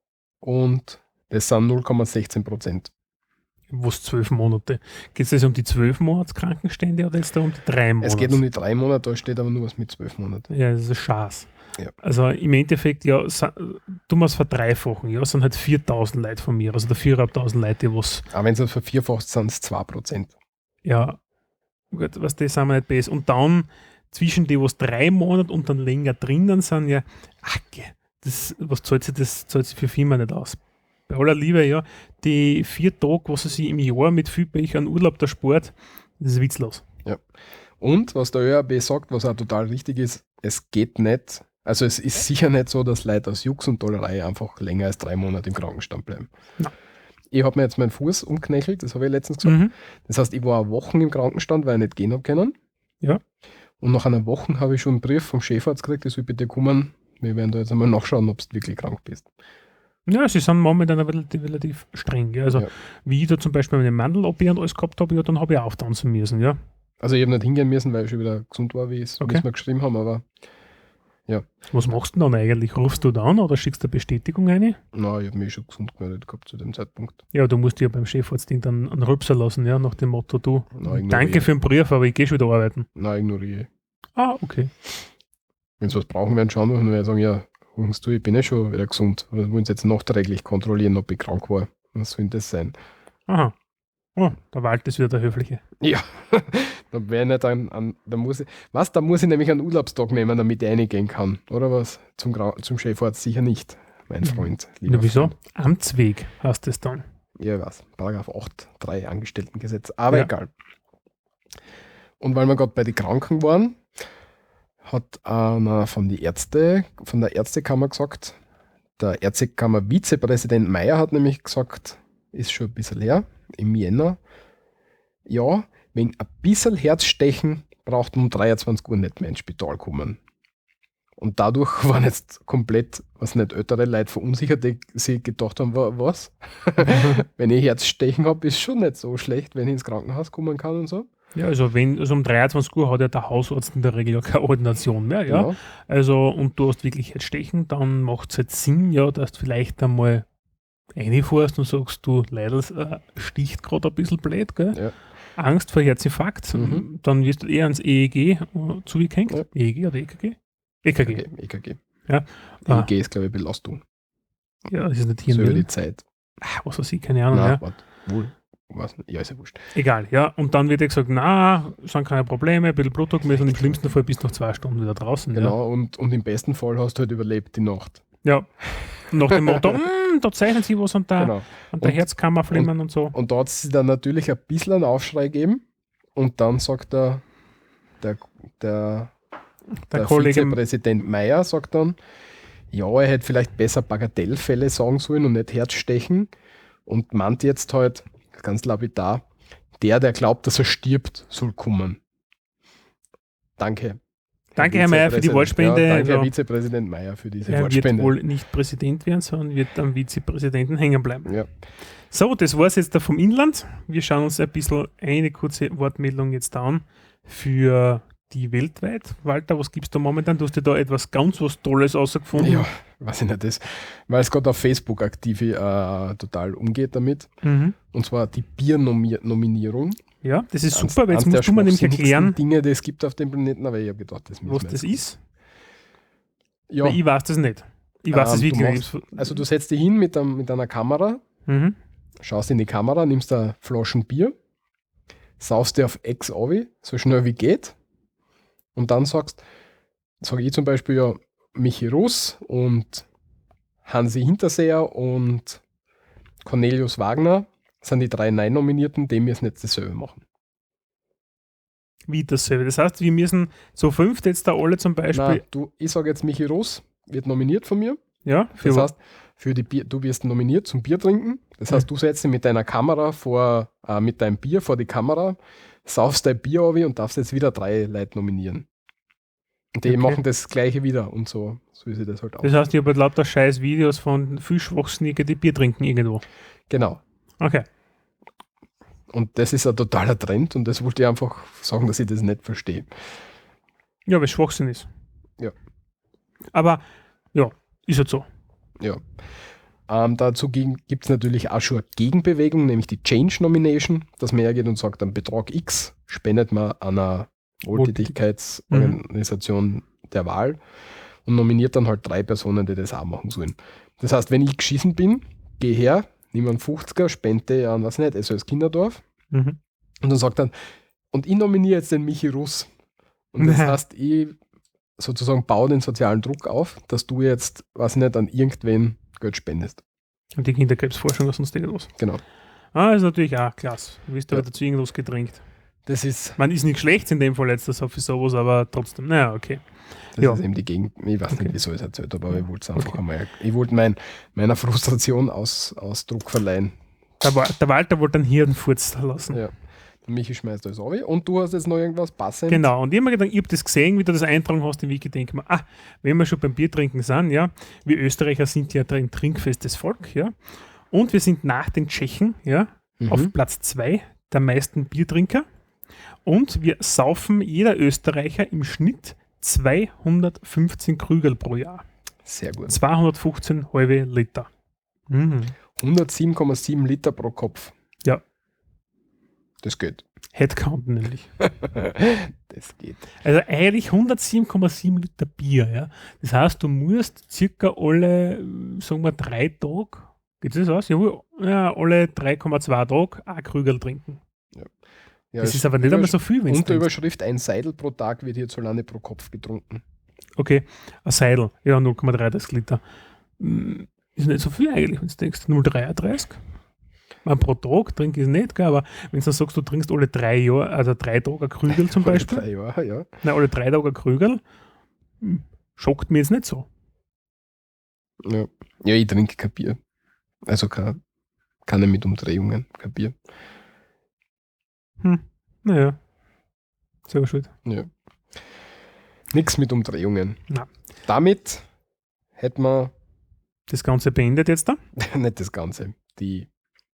und das sind null Komma sechzehn Prozent. Was zwölf Monate? Geht es jetzt um die zwölf Monats Krankenstände oder jetzt da um die drei Monate? Es geht um die drei Monate, da steht aber nur was mit zwölf Monaten. Ja, das ist ein Schatz. Ja. Also im Endeffekt, ja, du musst verdreifachen, ja, sind halt viertausend Leute von mir, also der viertausendfünfhundert Leute, die was. Aber wenn es vervierfacht, sind es zwei Prozent. Ja, gut, was das sind wir nicht besser. Und dann zwischen die, was drei Monate und dann länger drinnen sind, ja, ach, das, was zahlt sich das zahlt sich für Firma nicht aus. Bei aller Liebe, ja, die vier Tage, was sie sich im Jahr mit viel Pech an Urlaub der Sport, das ist witzlos. Ja. Und was der ÖAB sagt, was auch total richtig ist, es geht nicht, also es ist sicher nicht so, dass Leute aus Jux und Dollerei einfach länger als drei Monate im Krankenstand bleiben. Ja. Ich habe mir jetzt meinen Fuß umknöchelt, das habe ich letztens gesagt. Mhm. Das heißt, ich war Wochen im Krankenstand, weil ich nicht gehen habe können. Ja. Und nach einer Woche habe ich schon einen Brief vom Chefarzt gekriegt, ich soll bitte kommen. Wir werden da jetzt einmal nachschauen, ob du wirklich krank bist. Ja, sie sind momentan relativ, relativ streng. Ja. Also, ja. Wie ich da zum Beispiel meine Mandel-O P und alles gehabt habe, ja, dann habe ich auch tanzen müssen. Ja. Also, ich habe nicht hingehen müssen, weil ich schon wieder gesund war, wie es okay. wir geschrieben haben, aber ja. Was machst du denn dann eigentlich? Rufst du da an oder schickst du eine Bestätigung rein? Nein, ich habe mich schon gesund gemeldet gehabt zu dem Zeitpunkt. Ja, du musst ja beim Chefarzt dann einen Rülpser lassen, ja, nach dem Motto, du, Nein, danke für den Brief, aber ich gehe schon wieder arbeiten. Nein, ignoriere. Ah, okay. Wenn sie was brauchen werden, schauen wir und werden sagen, ja, du, ich bin ja schon wieder gesund. Oder wollen sie jetzt nachträglich kontrollieren, ob ich krank war. Was soll das sein? Aha. Oh, der Wald ist wieder der Höfliche. Ja, da wäre nicht an, an, da muss ich, was, da muss ich nämlich einen Urlaubstag nehmen, damit ich reingehen kann. Oder was? Zum, zum Chefarzt sicher nicht, mein Freund. Ja, wieso? Freund. Amtsweg heißt es dann. Ja, was? Paragraph acht Punkt drei Angestelltengesetz. Aber ja. egal. Und weil wir gerade bei den Kranken waren, hat einer von die Ärzte, von der Ärztekammer gesagt, der Ärztekammer-Vizepräsident Meier hat nämlich gesagt, ist schon ein bisschen her, im Jänner, ja, wegen ein bisschen Herzstechen braucht um dreiundzwanzig Uhr nicht mehr ins Spital kommen. Und dadurch waren jetzt komplett, was nicht, ältere Leute verunsichert, die sich gedacht haben, wa- was? Wenn ich Herzstechen habe, ist schon nicht so schlecht, wenn ich ins Krankenhaus kommen kann und so. Ja, also wenn, also um dreiundzwanzig Uhr hat ja der Hausarzt in der Regel ja keine Ordination mehr, ja. Genau. Also, und du hast wirklich Herzstechen, dann macht es halt Sinn, ja, dass du vielleicht einmal reinfährst und sagst, du, leider äh, sticht gerade ein bisschen blöd, gell? Ja. Angst vor Herzinfarkt, Mhm. dann wirst du eher ans E E G äh, zugehängt. Ja. E E G oder E K G? E K G. E K G. E K G. Ja. Ah. E K G ist, glaube ich, Belastung. Ja, das ist nicht So über Hirn. die Zeit. Ah, was weiß ich, keine Ahnung. Nein, Ja. warte, wohl. Was? Ja, ist ja wurscht. Egal, ja. Und dann wird dir gesagt, na, sind keine Probleme, ein bisschen Blutdruck messen und im schlimmsten Fall bist du noch zwei Stunden wieder draußen. Genau, und, und im besten Fall hast du halt überlebt die Nacht. Ja. ja. Nach dem Motto, "Mm, da zeichnen sie was an der, Genau. an der Und- Herzkammer flimmern und, so. Und da hat es dann natürlich ein bisschen einen Aufschrei gegeben. Und dann sagt der, der, der, Der, der Kollege, Vizepräsident Meyer sagt dann, ja, er hätte vielleicht besser Bagatellfälle sagen sollen und nicht Herzstechen. Und meint jetzt halt, ganz lapidar, der, der glaubt, dass er stirbt, soll kommen. Danke. Danke, Herr Meyer, für die Vizepräsident. Wortspende. Ja, danke, Ja. Herr Vizepräsident Meyer, für diese er wird Wortspende. wohl nicht Präsident werden, sondern wird am Vizepräsidenten hängen bleiben. Ja. So, das war es jetzt da vom Inland. Wir schauen uns ein bisschen eine kurze Wortmeldung jetzt an für die weltweit. Walter, was gibst du momentan? Du hast ja da etwas ganz was Tolles rausgefunden. Ja, weiß ich nicht, das, weil es gerade auf Facebook aktiv äh, total umgeht damit. Mhm. Und zwar die Bier-Nominierung. Ja, das ist Eins- super, weil jetzt eins der musst du mir nämlich schwachsinnigsten erklären, Dinge, die es gibt auf dem Planeten, aber ich habe gedacht, das müssen was wir das jetzt- ist. Ja, Weil ich weiß das nicht. Ich weiß das Ähm, du wirklich machst- nicht. also du setzt dich hin mit, einem, mit einer Kamera, Mhm. schaust in die Kamera, nimmst da Flaschen Bier, saufst dir auf X runter, so schnell wie geht und dann sagst, sage ich zum Beispiel ja Michi Russ und Hansi Hinterseher und Cornelius Wagner sind die drei Nein-Nominierten, die müssen jetzt dasselbe machen. Wie dasselbe. Das heißt, wir müssen so fünf jetzt da alle zum Beispiel. Nein, du, ich sage jetzt Michi Russ, wird nominiert von mir. Ja, für Das was? heißt, für die Bier, du wirst nominiert zum Bier trinken. Das heißt, du setzt dich mit deiner Kamera vor, äh, mit deinem Bier vor die Kamera, saufst dein Bier runter und darfst jetzt wieder drei Leute nominieren. Und die Okay. machen das Gleiche wieder und so, so ist das halt auch. Das heißt, ich habe halt lauter scheiß Videos von viel Schwachsinnige, die Bier trinken irgendwo. Genau. Okay. Und das ist ein totaler Trend und das wollte ich einfach sagen, dass ich das nicht verstehe. Ja, weil es Schwachsinn ist. Ja. Aber, ja, ist halt so. Ja. Ähm, dazu gibt es natürlich auch schon eine Gegenbewegung, nämlich die Change Nomination, dass man hergeht und sagt, am Betrag X spendet man einer Wohltätigkeitsorganisation der Wahl und nominiert dann halt drei Personen, die das auch machen sollen. Das heißt, wenn ich geschissen bin, gehe her, nehme einen fünfziger, spende an, was nicht, S O S Kinderdorf Mhm. und dann sagt dann, und ich nominiere jetzt den Michi Russ. Und das heißt, ich sozusagen baue den sozialen Druck auf, dass du jetzt, was nicht, an irgendwen Geld spendest. Und die Kinderkrebsforschung oder sonst irgendwas. Genau. Ah, ist natürlich auch klasse. Du wirst Ja. aber dazu irgendwas gedrängt. Das ist, Man ist nicht schlecht in dem Fall jetzt, das für sowas, aber trotzdem, naja, okay. das Ja. ist eben die Gegend. Ich weiß Okay. nicht, wieso ich es erzählt habe, aber ich wollte es einfach Okay. einmal, ich wollte mein, meiner Frustration aus, Ausdruck verleihen. Der, Wa- der Walter wollte einen Hirnfurz lassen. Ja. Der Michi schmeißt alles runter. Und du hast jetzt noch irgendwas passend? Genau, und ich habe mir gedacht, ich habe das gesehen, wie du das eintragen hast im Wiki, denke mir, ah, wenn wir schon beim Biertrinken sind, ja, wir Österreicher sind ja ein trinkfestes Volk, ja, und wir sind nach den Tschechen, ja, Mhm. auf Platz zwei der meisten Biertrinker und wir saufen jeder Österreicher im Schnitt zweihundertfünfzehn Krügel pro Jahr. Sehr gut. zweihundertfünfzehn halbe Liter. Mhm. hundertsieben Komma sieben Liter pro Kopf. Ja. Das geht. Headcount nämlich. Das geht. Also eigentlich hundertsieben Komma sieben Liter Bier. Ja. Das heißt, du musst circa alle, äh, sagen wir, drei Tage, geht das aus? Jawohl, ja, alle drei Komma zwei Tage ein Krügel trinken. Ja, Das es- ist aber nicht einmal so viel, wenn es Unter Überschrift ein Seidel pro Tag wird hierzulande pro Kopf getrunken. Okay, ein Seidel, ja, null Komma dreiunddreißig Liter. Hm, ist nicht so viel eigentlich, wenn du denkst, null Komma dreiunddreißig. Man pro Tag trinke ich nicht, gell, aber wenn du dann sagst, du trinkst alle drei Jahre, also drei Tage ein Krügel zum Alle Beispiel, drei Jahre, ja. nein, alle drei Tage ein Krügel, hm, schockt mich jetzt nicht so. Ja, ja ich trinke kein Bier. Also kein, keine mit Umdrehungen, kein Bier. Hm, naja. Selber schuld. Ja. Nichts mit Umdrehungen. Na. Damit hätten wir Das Ganze beendet jetzt da. nicht das Ganze. Die,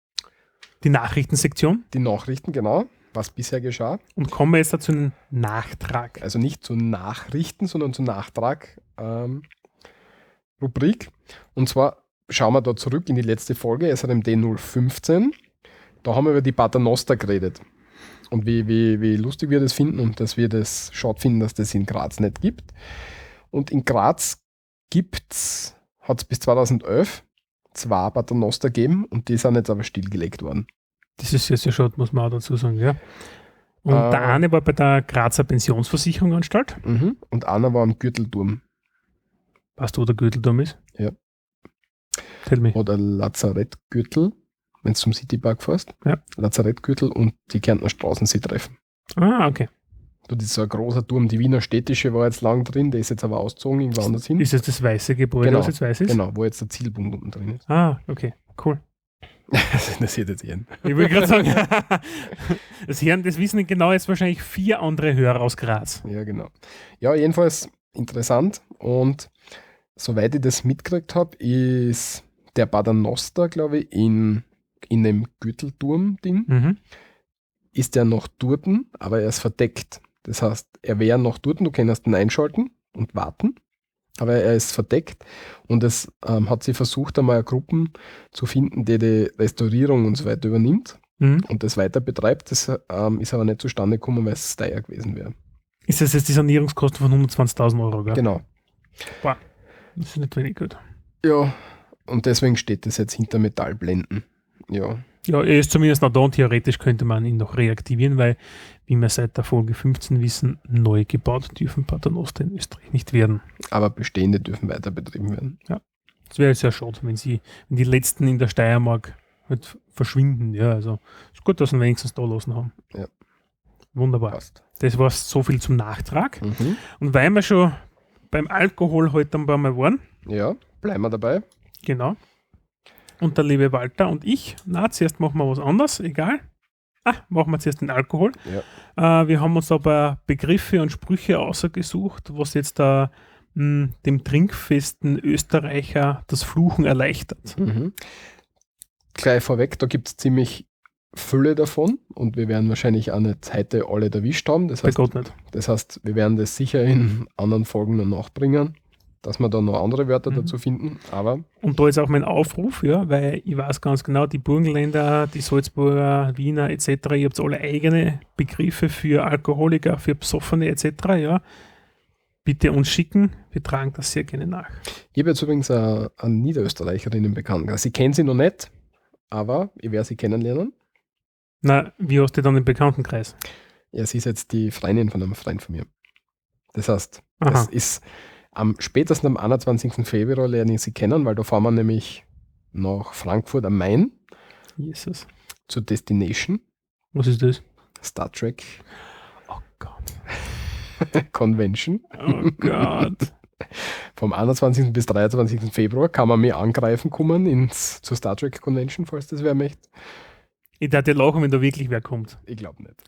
Die Nachrichtensektion. die Nachrichten, genau, was bisher geschah. Und kommen wir jetzt dazu einen Nachtrag. Also nicht zu Nachrichten, sondern zu Nachtrag ähm, Rubrik. Und zwar schauen wir da zurück in die letzte Folge, S R M D null fünfzehn. Da haben wir über die Paternoster geredet. Und wie, wie, wie lustig wir das finden und dass wir das schade finden, dass das in Graz nicht gibt. Und in Graz gibt's, hat es bis zweitausendelf zwei Paternoster gegeben und die sind jetzt aber stillgelegt worden. Das ist jetzt ja schon, muss man auch dazu sagen, ja. Und Äh. der eine war bei der Grazer Pensionsversicherungsanstalt. Mhm. Und einer war am Gürtelturm Weißt du, wo der Gürtelturm ist? Ja. Tell me. oder Lazarettgürtel, wenn du zum Citypark fährst. Ja. Lazarettgürtel und die Kärntner Straßensee treffen. Ah, okay. Das ist so ein großer Turm. Die Wiener Städtische war jetzt lang drin, der ist jetzt aber ausgezogen, irgendwo anders hin. Ist das das weiße Gebäude, Genau. was jetzt weiß ist? Genau, wo jetzt der Zielpunkt unten drin ist. Ah, okay. Cool. Das interessiert jetzt jeden. Ich will gerade sagen, das, hören, das wissen genau jetzt wahrscheinlich vier andere Hörer aus Graz. Ja, genau. Ja, jedenfalls interessant. Und soweit ich das mitgekriegt habe, ist der Paternoster, glaube ich, in, in dem Gürtelturm-Ding, Mhm. ist der noch dort, aber er ist verdeckt. Das heißt, er wäre noch dort, du kannst ihn einschalten und warten, aber er ist verdeckt und es ähm, hat sie versucht, einmal Gruppen zu finden, die die Restaurierung und so weiter übernimmt Mhm. und das weiter betreibt. Das ähm, ist aber nicht zustande gekommen, weil es teuer gewesen wäre. Ist das jetzt die Sanierungskosten von hundertzwanzigtausend Euro, gell? Genau. Boah, das ist nicht wenig gut. Ja, und deswegen steht das jetzt hinter Metallblenden. Ja, Ja, er ist zumindest noch da und theoretisch könnte man ihn noch reaktivieren, weil, wie wir seit der Folge fünfzehn wissen, neu gebaut dürfen Paternoster in Österreich nicht werden. aber bestehende dürfen weiter betrieben werden. Das wäre sehr schade, wenn sie, wenn die letzten in der Steiermark halt verschwinden. Ja, also ist gut, dass sie ihn wenigstens da lassen haben. Ja. Wunderbar. Passt. Das war so viel zum Nachtrag. Mhm. Und weil wir schon beim Alkohol heute ein paar Mal waren, Ja, bleiben wir dabei. genau, und der liebe Walter und ich, na, zuerst machen wir was anderes, egal. Ah, machen wir zuerst den Alkohol. Äh, wir haben uns da ein paar Begriffe und Sprüche ausgesucht, was jetzt da mh, dem trinkfesten Österreicher das Fluchen erleichtert. Mhm. Gleich vorweg, da gibt es ziemlich Fülle davon und wir werden wahrscheinlich auch nicht heute alle erwischt haben. Das Bei heißt, Gott nicht. das heißt, wir werden das sicher in anderen Folgen noch nachbringen, dass wir da noch andere Wörter Mhm. dazu finden. Aber Und da ist auch mein Aufruf, ja, weil ich weiß ganz genau, die Burgenländer, die Salzburger, Wiener et cetera, ihr habt alle eigene Begriffe für Alkoholiker, für Besoffene et cetera, ja. Bitte uns schicken, wir tragen das sehr gerne nach. ich habe jetzt übrigens eine, eine Niederösterreicherin bekannt. Also ich kenne sie noch nicht, aber ich werde sie kennenlernen. Na, wie hast du dann den Bekanntenkreis? Ja, sie ist jetzt die Freundin von einem Freund von mir. Das heißt, Aha. das ist am spätestens am einundzwanzigsten Februar lerne ich sie kennen, weil da fahren wir nämlich nach Frankfurt am Main Jesus. zur Destination Was ist das? Star Trek Oh Gott. Convention. Oh Gott. Vom einundzwanzigsten bis dreiundzwanzigsten Februar kann man mir angreifen kommen ins, zur Star Trek Convention, falls das wer möchte. Ich dachte lachen, wenn da wirklich wer kommt. Ich glaube nicht.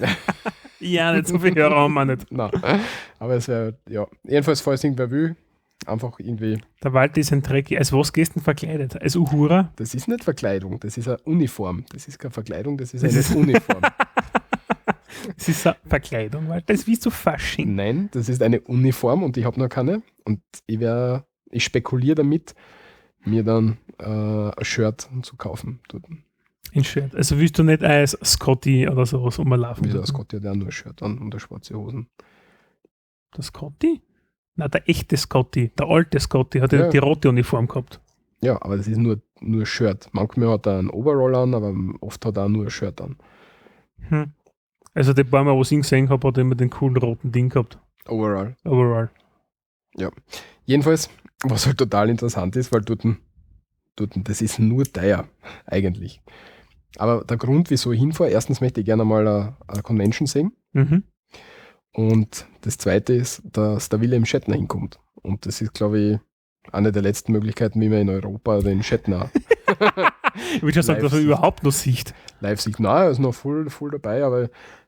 Ja, nicht so viel Hörer haben wir nicht. Nein. Aber es wäre, ja, jedenfalls, falls irgendwer will, einfach irgendwie, Der Walter ist ein Dreck. Als was gehst du denn verkleidet? Als Uhura? das ist nicht Verkleidung, das ist eine Uniform. Das ist keine Verkleidung, das ist Das eine ist- Uniform. Das ist eine Verkleidung, Walter. Das ist wie zu Fasching. Nein, das ist eine Uniform und ich habe noch keine. Und ich wär, ich spekuliere damit, mir dann äh, ein Shirt zu kaufen. Dort. Ein Shirt. Also willst du nicht als Scotty oder sowas rumlaufen? Wie der Scott hat ja nur ein Shirt an und eine schwarze Hosen. Der Scotty? Na, der echte Scotty, der alte Scotty hat ja Ja. die rote Uniform gehabt. Ja, aber das ist nur, nur Shirt. Manchmal hat er einen Overall an, aber oft hat er auch nur ein Shirt an. Hm. Also die paar Mal, wo ich ihn gesehen habe, hat er immer den coolen roten Ding gehabt. Overall. Overall. Jedenfalls, was halt total interessant ist, weil dort, dort das ist nur teuer, eigentlich. Aber der Grund, wieso ich hinfahre, erstens möchte ich gerne mal eine, eine Convention sehen. Mhm. Und das zweite ist, dass der Wilhelm Shatner hinkommt. Und das ist, glaube ich, eine der letzten Möglichkeiten, wie man in Europa den Shatner Ich würde schon sagen, Live dass er sieht. überhaupt noch sieht. live sieht. Nein, er ist noch voll, voll dabei, aber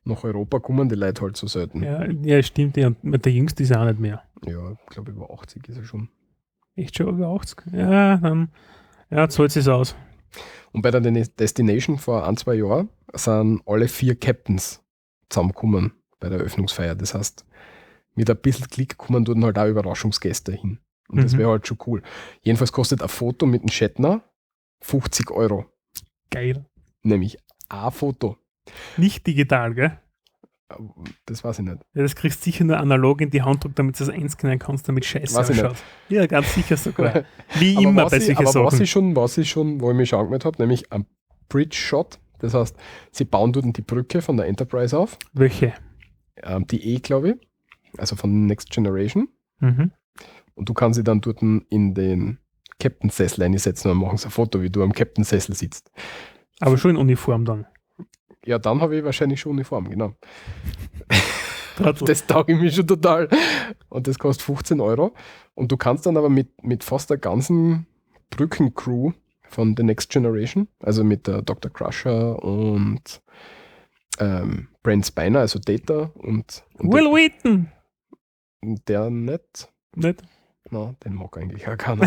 nach Europa kommen die Leute halt so selten. Ja, ja stimmt. Ja. Und der Jüngste ist auch nicht mehr. Ja, ich glaube über achtzig ist er schon. Echt schon über achtzig? Ja, dann ja, zahlt es aus. Und bei der Destination vor ein, zwei Jahren sind alle vier Captains zusammengekommen bei der Eröffnungsfeier. Das heißt, mit ein bisschen Klick kommen dort halt auch Überraschungsgäste hin. Und das Mhm. wäre halt schon cool. Jedenfalls kostet ein Foto mit dem Shatner fünfzig Euro. Geil. Nämlich ein Foto. Nicht digital, gell? Das weiß ich nicht. Ja, das kriegst du sicher nur analog in die Hand drücken, damit du das einscannen kannst, damit scheiße Weiß ich nicht. ausschaut. Ja, ganz sicher sogar. Wie Aber immer was bei ich, solchen aber was Sachen. ich schon, was ich schon, wo ich mich schon angemeldet habe, nämlich ein Bridge Shot. Das heißt, sie bauen dort die Brücke von der Enterprise auf. Welche? Ähm, die E, glaube ich. Also von Next Generation. Mhm. Und du kannst sie dann dort in den Captain-Sessel einsetzen und machen so ein Foto, wie du am Captain-Sessel sitzt. Aber schon in Uniform dann. Ja, dann habe ich wahrscheinlich schon Uniform, genau. Trottel. Das tauge ich mir schon total. Und das kostet fünfzehn Euro. Und du kannst dann aber mit, mit fast der ganzen Brückencrew von The Next Generation, also mit der Doktor Crusher und ähm, Brent Spiner, also Data und, und Will Wheaton! der, der nicht. Nicht? Na, den mag eigentlich auch keiner.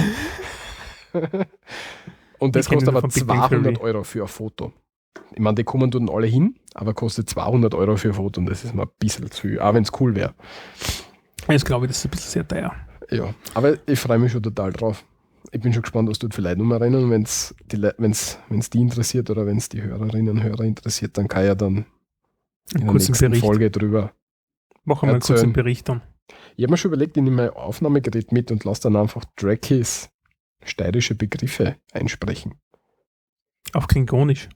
Und das Ich kenn kostet ihn aber von Big Bang zweihundert Theory. Euro für ein Foto. Ich meine, die kommen dort alle hin, aber kostet zweihundert Euro für ein Foto und das ist mir ein bisschen zu viel, auch wenn es cool wäre. Jetzt glaube ich, das ist ein bisschen sehr teuer. Ja, aber ich freue mich schon total drauf. Ich bin schon gespannt, was dort für Leute rumrennen und wenn es die, Le- wenn's, wenn's die interessiert oder wenn es die Hörerinnen und Hörer interessiert, dann kann ich ja dann in Einen der kurzen nächsten Bericht. Folge drüber. Machen wir einen erzählen. kurzen Bericht dann. Ich habe mir schon überlegt, ich nehme mein Aufnahmegerät mit und lasse dann einfach Drakis steirische Begriffe einsprechen. Auf Klingonisch.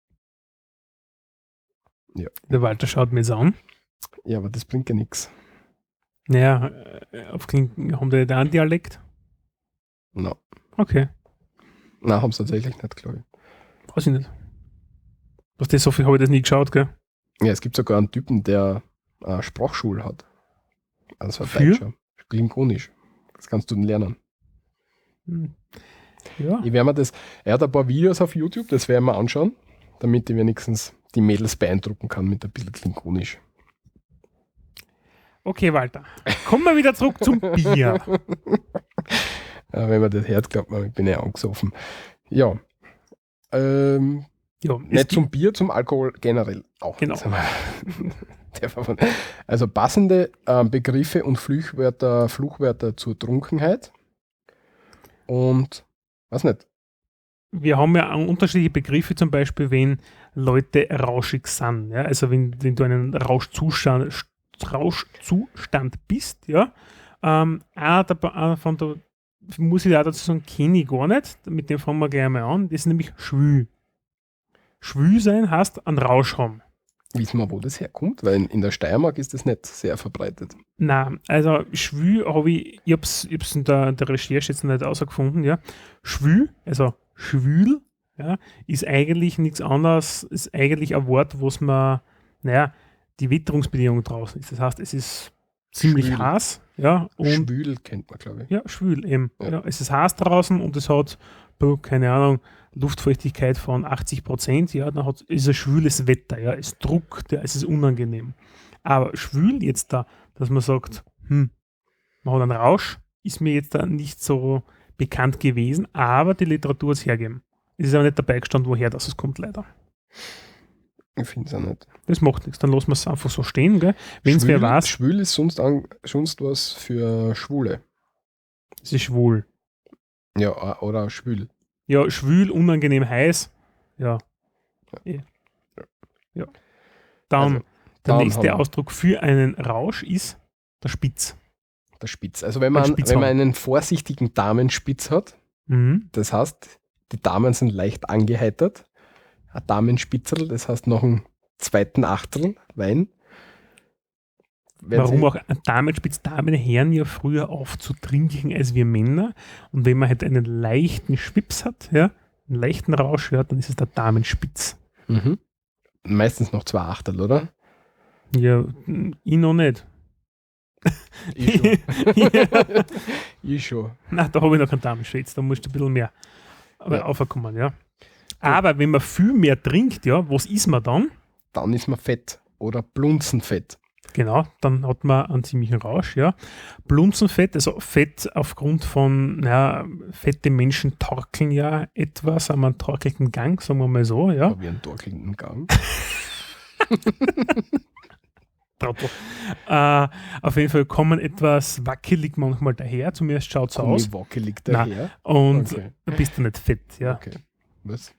Ja. Der Walter schaut mir jetzt an. Ja, aber das bringt ja nichts. Naja, äh, auf Kling haben die da einen Dialekt? No. Okay, Nein, haben sie tatsächlich nicht, glaube ich. weiß ich nicht. Was das so viel habe ich das nie geschaut, gell? Ja, es gibt sogar einen Typen, der eine Sprachschule hat. Also ein Für? Deutscher. Klingonisch. Das kannst du dann lernen. Hm. Ja, Ich werde mir das, er hat ein paar Videos auf YouTube, das werden wir anschauen, damit ich wenigstens die Mädels beeindrucken kann mit ein bisschen Klingonisch. okay, Walter. Kommen wir wieder zurück zum Bier. Ja, wenn man das hört, glaubt man, ich bin ja angesoffen. Ja. Ähm, Ja, es nicht gibt- zum Bier, zum Alkohol generell auch. Genau. Jetzt haben wir- Der war von- Also passende ähm, Begriffe und Fluchwörter, Fluchwörter zur Trunkenheit. Und, was nicht, wir haben ja auch unterschiedliche Begriffe, zum Beispiel, wenn Leute rauschig sind. Ja? Also wenn, wenn du einen Rauschzustand, Rauschzustand bist, ja. Ähm, auch der, auch von der, muss ich auch dazu sagen, kenne ich gar nicht. Mit dem fangen wir gleich mal an. Das ist nämlich schwül. Schwül sein heißt einen Rausch haben. wissen wir, wo das herkommt, weil in, in der Steiermark ist das nicht sehr verbreitet. Nein, also schwül habe ich, ich habe es ich hab's in der, der Recherche jetzt noch nicht ausgefunden, ja. Schwül, also schwül, ja, ist eigentlich nichts anderes, ist eigentlich ein Wort, was man, naja, die Witterungsbedingungen draußen ist. Das heißt, es ist ziemlich Schwül. heiß, ja, und Schwül kennt man, glaube ich. ja, schwül eben. Ja. Ja. Es ist heiß draußen und es hat, boah, keine Ahnung, Luftfeuchtigkeit von achtzig Prozent, ja, dann hat, ist ein schwüles Wetter, ja, es druckt, ja, es ist unangenehm. Aber schwül jetzt da, dass man sagt, hm, man hat einen Rausch, ist mir jetzt da nicht so bekannt gewesen, aber die Literatur hat es hergegeben. Es ist aber nicht dabei gestanden, woher das es kommt, leider. Ich finde es auch nicht. Das macht nichts, dann lassen wir es einfach so stehen, gell. Wenn es wer Schwül- weiß, Schwül ist sonst, an, sonst was für Schwule. es ist schwul. Ja, oder schwül. Ja, schwül, unangenehm heiß, ja. Eh. Ja. Dann, Also, der dann nächste haben wir- Ausdruck für einen Rausch ist der Spitz. Der Spitz. Also wenn Ein man, Spitzhahn. wenn man einen vorsichtigen Damenspitz hat, Mhm. das heißt, die Damen sind leicht angeheitert. Ein Damenspitzel, das heißt noch einen zweiten Achtel Wein. Werden Warum Sie- auch Damenspitz, Damen hören ja früher auf zu trinken als wir Männer. Und wenn man halt einen leichten Schwips hat, ja, einen leichten Rausch hört, dann ist es der Damenspitz. Mhm. Meistens noch zwei Achtel, oder? Ja, ich noch nicht. Ich schon. Ja. ich schon. Na, da habe ich noch keinen Damenschwitz, da musst du ein bisschen mehr Ja. aufkommen, ja. Aber wenn man viel mehr trinkt, ja, was isst man dann? Dann ist man fett. oder Blunzenfett? Genau, dann hat man einen ziemlichen Rausch, ja. Blunzenfett, also Fett aufgrund von, naja, fette Menschen torkeln ja etwas, haben einen torkelnden Gang, sagen wir mal so, ja. Wie einen torkelnden Gang. Trottel. Äh, auf jeden Fall kommen etwas wackelig manchmal daher, zumindest schaut es Komm aus. ich wackelig Nein. daher. Und Okay. du bist du nicht fett, ja. Okay. Was?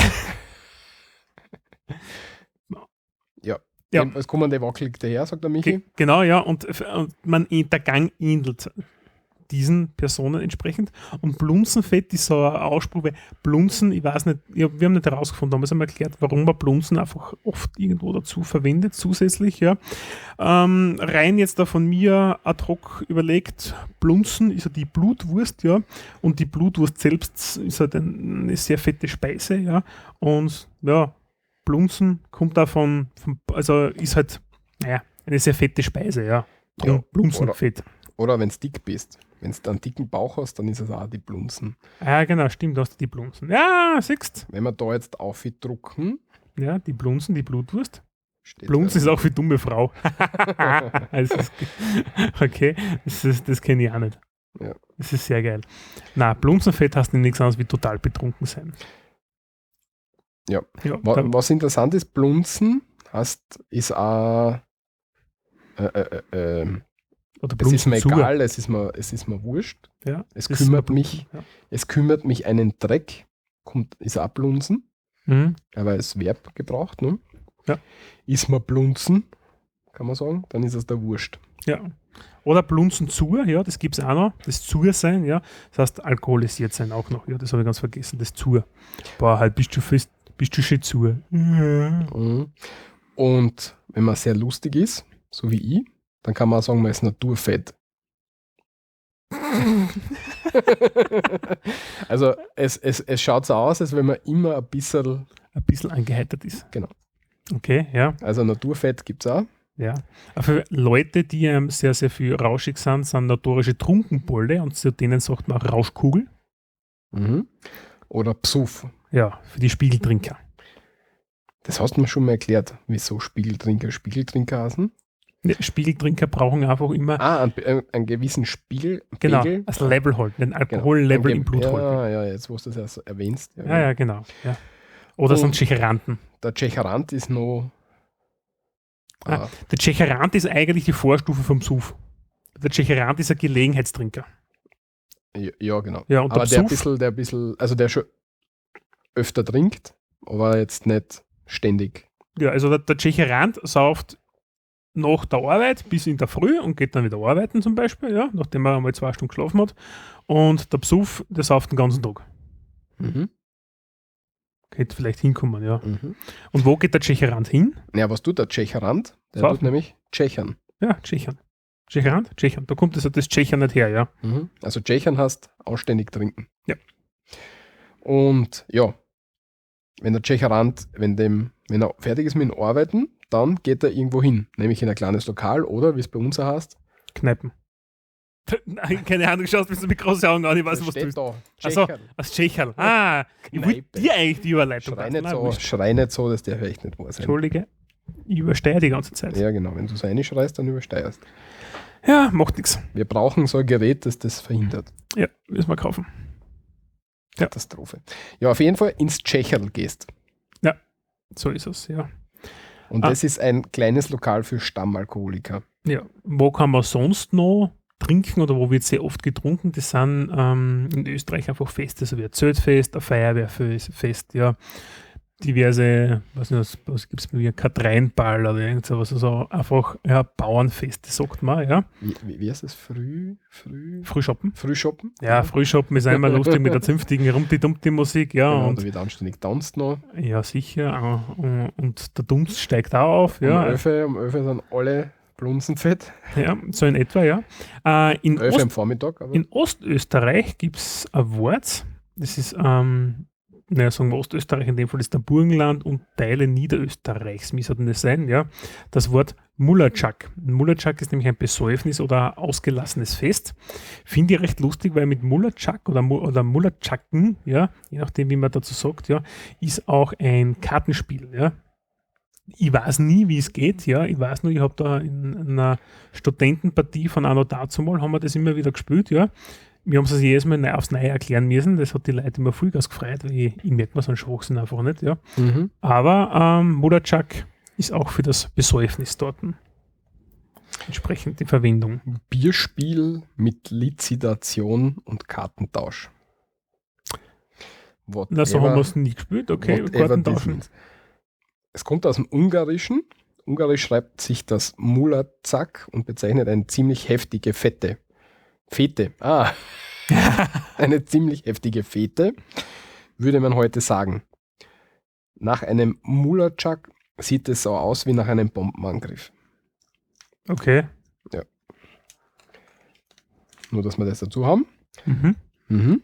ja. Ja. Jedenfalls kommen die wackelig daher, sagt der Michi. Ge genau, ja, und, und man, der Gang ähnelt diesen Personen entsprechend. Und Blunzenfett ist so ein Ausspruch, weil Blunzen, ich weiß nicht, ja, wir haben nicht herausgefunden, damals haben wir erklärt, warum man Blunzen einfach oft irgendwo dazu verwendet, zusätzlich, ja. Ähm, rein jetzt da von mir ad hoc überlegt, Blunzen ist ja die Blutwurst, ja, und die Blutwurst selbst ist halt eine sehr fette Speise, ja, und ja, Blunzen kommt davon, von, also ist halt, naja, eine sehr fette Speise, ja. Ja, Blunzenfett. Oder wenn du dick bist. Wenn du einen dicken Bauch hast, dann ist es auch die Blunzen. Ja, genau, stimmt, du hast die Blunzen. Ja, siehst Wenn wir da jetzt aufdrucken, ja, die Blunzen, die Blutwurst. steht Blunzen da- ist auch für dumme Frau. Also, das ist, okay, das, ist, das kenne ich auch nicht. Ja. Das ist sehr geil. Na, Blunzenfett heißt nichts anderes wie total betrunken sein. Ja. ja Wa- da, Was interessant ist, Blunzen heißt, ist auch äh, äh, äh, äh, oder es ist mir Blunzenzucker. egal, es ist mir, es ist mir wurscht. Ja, Es das kümmert ist- mich, Ja. es kümmert mich einen Dreck, kommt, ist auch Blunzen, Mhm. aber als Verb gebraucht, ne? Ja. Ist mir Blunzen, kann man sagen, dann ist es der Wurscht. Ja. Oder Blunzenzuhr, ja, das gibt es auch noch. Das Zur sein, ja. Das heißt, alkoholisiert sein auch noch. Ja, das habe ich ganz vergessen. Das Zur. Boah, halt bist du fest, bist du schon Zur. Mhm. Und wenn man sehr lustig ist, so wie ich, dann kann man auch sagen, man ist naturfett. Also es, es, es schaut so aus, als wenn man immer ein bisschen, Ein bisschen angeheitert ist. Genau. Okay, ja. also Naturfett gibt es auch. Ja. Aber für Leute, die ähm, sehr, sehr viel rauschig sind, sind notorische Trunkenbolle und zu denen sagt man auch Rauschkugel. Mhm. Oder Psuff. Ja, für die Spiegeltrinker. Das hast du mir schon mal erklärt, wieso Spiegeltrinker Spiegeltrinker heißen. Ne, Spiegeltrinker brauchen einfach immer Ah, einen, einen, einen gewissen Spiegel. genau, Pegel. das Level halten, den Genau. Alkohollevel Ein im Ge- Blut halten. Ja, ja, jetzt wo du das erst erwähnst. Ja, Ja, ja, genau. Ja. Oder Und- sind Tschecheranten. Der Tschecherant ist noch. Ah. Ah, Der Tschecherant ist eigentlich die Vorstufe vom Suff. Der Tschecherant ist ein Gelegenheitstrinker. ja, ja, genau. Ja, und aber der der ein Psuff, bisschen, der ein bisschen, also der schon öfter trinkt, aber jetzt nicht ständig. ja, also der, der Tschecherant sauft nach der Arbeit bis in der Früh und geht dann wieder arbeiten zum Beispiel, ja, nachdem er einmal zwei Stunden geschlafen hat. Und der Psuff, der sauft den ganzen Tag. Mhm. Hätte vielleicht hinkommen, ja. Mhm. Und wo geht der Tschecherant hin? Ja, was tut der Tschecherant? Der Saufen. tut nämlich Tschechern. Ja, Tschechern. Tschecherant? Tschechern. Da kommt also das Tschechern nicht her, ja. Mhm. Also Tschechern heißt anständig trinken. Ja. Und ja, wenn der Tschecherant, wenn, dem, wenn er fertig ist mit dem Arbeiten, dann geht er irgendwo hin, nämlich in ein kleines Lokal oder, wie es bei uns auch heißt, Kneipen. Nein, keine Ahnung, du schaust mich so mit großen Augen an, ich weiß da nicht, was du steht bist. da, Ach so. Tschecherl. Als Tschecherl. Ah, ich wollte Kneipe. dir eigentlich die Überleitung Schrei lassen. nicht, Nein, so, wurscht. schrei nicht so, dass der vielleicht nicht wahr sein. Entschuldige, ich überstehe die ganze Zeit. Ja, Ja, genau. Wenn du so reinschreist, dann übersteuerst. macht nichts. Wir brauchen so ein Gerät, das das verhindert. Ja, müssen wir kaufen. Ja. Katastrophe. Ja, auf jeden Fall ins Tschecherl gehst. So ist es, ja. Und Ah. das ist ein kleines Lokal für Stammalkoholiker. Ja, wo kann man sonst noch trinken oder wo wird sehr oft getrunken? Das sind ähm, in Österreich einfach Feste, so wie ein Zeltfest, ein Feuerwehrfest, ja. Diverse, was, nicht, was, was gibt es bei mir, Katreinball oder irgend sowas, also einfach ja, Bauernfeste, sagt man, ja. Wie, wie, wie heißt das? Früh? Früh? Frühschoppen. Frühschoppen? Ja, Frühschoppen ist einmal lustig mit der zünftigen Rumti-Dumpti-Musik, ja. Genau, und da wird anständig tanzt noch. ja, sicher. äh, Und der Dunst steigt auch auf, Um ja. Öfe, um Öfe sind alle Blunzenfett. Ja, so in etwa, ja. Äh, in, Öfe Ost, am Vormittag. Aber in Ostösterreich gibt es ein Wort, das ist, ähm, naja, sagen wir Ostösterreich, in dem Fall ist der Burgenland und Teile Niederösterreichs, wie soll denn das sein, ja. Das Wort Mullertschak. Mullertschak ist nämlich ein Besäufnis oder ein ausgelassenes Fest. Finde ich recht lustig, weil mit Mullertschak oder, Mu- oder Mullertschaken, ja, je nachdem, wie man dazu sagt, ja, ist auch ein Kartenspiel, ja. ich weiß nie, wie es geht, ja. Ich weiß nur, ich habe da in einer Studentenpartie von Anno dazumal, haben wir das immer wieder gespielt, ja. Wir haben es jedes Mal neu aufs Neue erklären müssen. Das hat die Leute immer Vollgas gefreut, weil ich, ich merke mir so einen Schwachsinn einfach nicht, ja. Mhm. Aber ähm, Mulachak ist auch für das Besäufnis dort entsprechend die Verwendung. Bierspiel mit Lizitation und Kartentausch. Na, so haben wir es nie gespielt, okay, Kartentauschen. Es kommt aus dem Ungarischen. Ungarisch schreibt sich das Mulacak und bezeichnet eine ziemlich heftige Fette. Fete, ah, eine ziemlich heftige Fete, würde man heute sagen. Nach einem Mulacak sieht es so aus wie nach einem Bombenangriff. Okay. Ja. Nur, dass wir das dazu haben. Mhm. Mhm.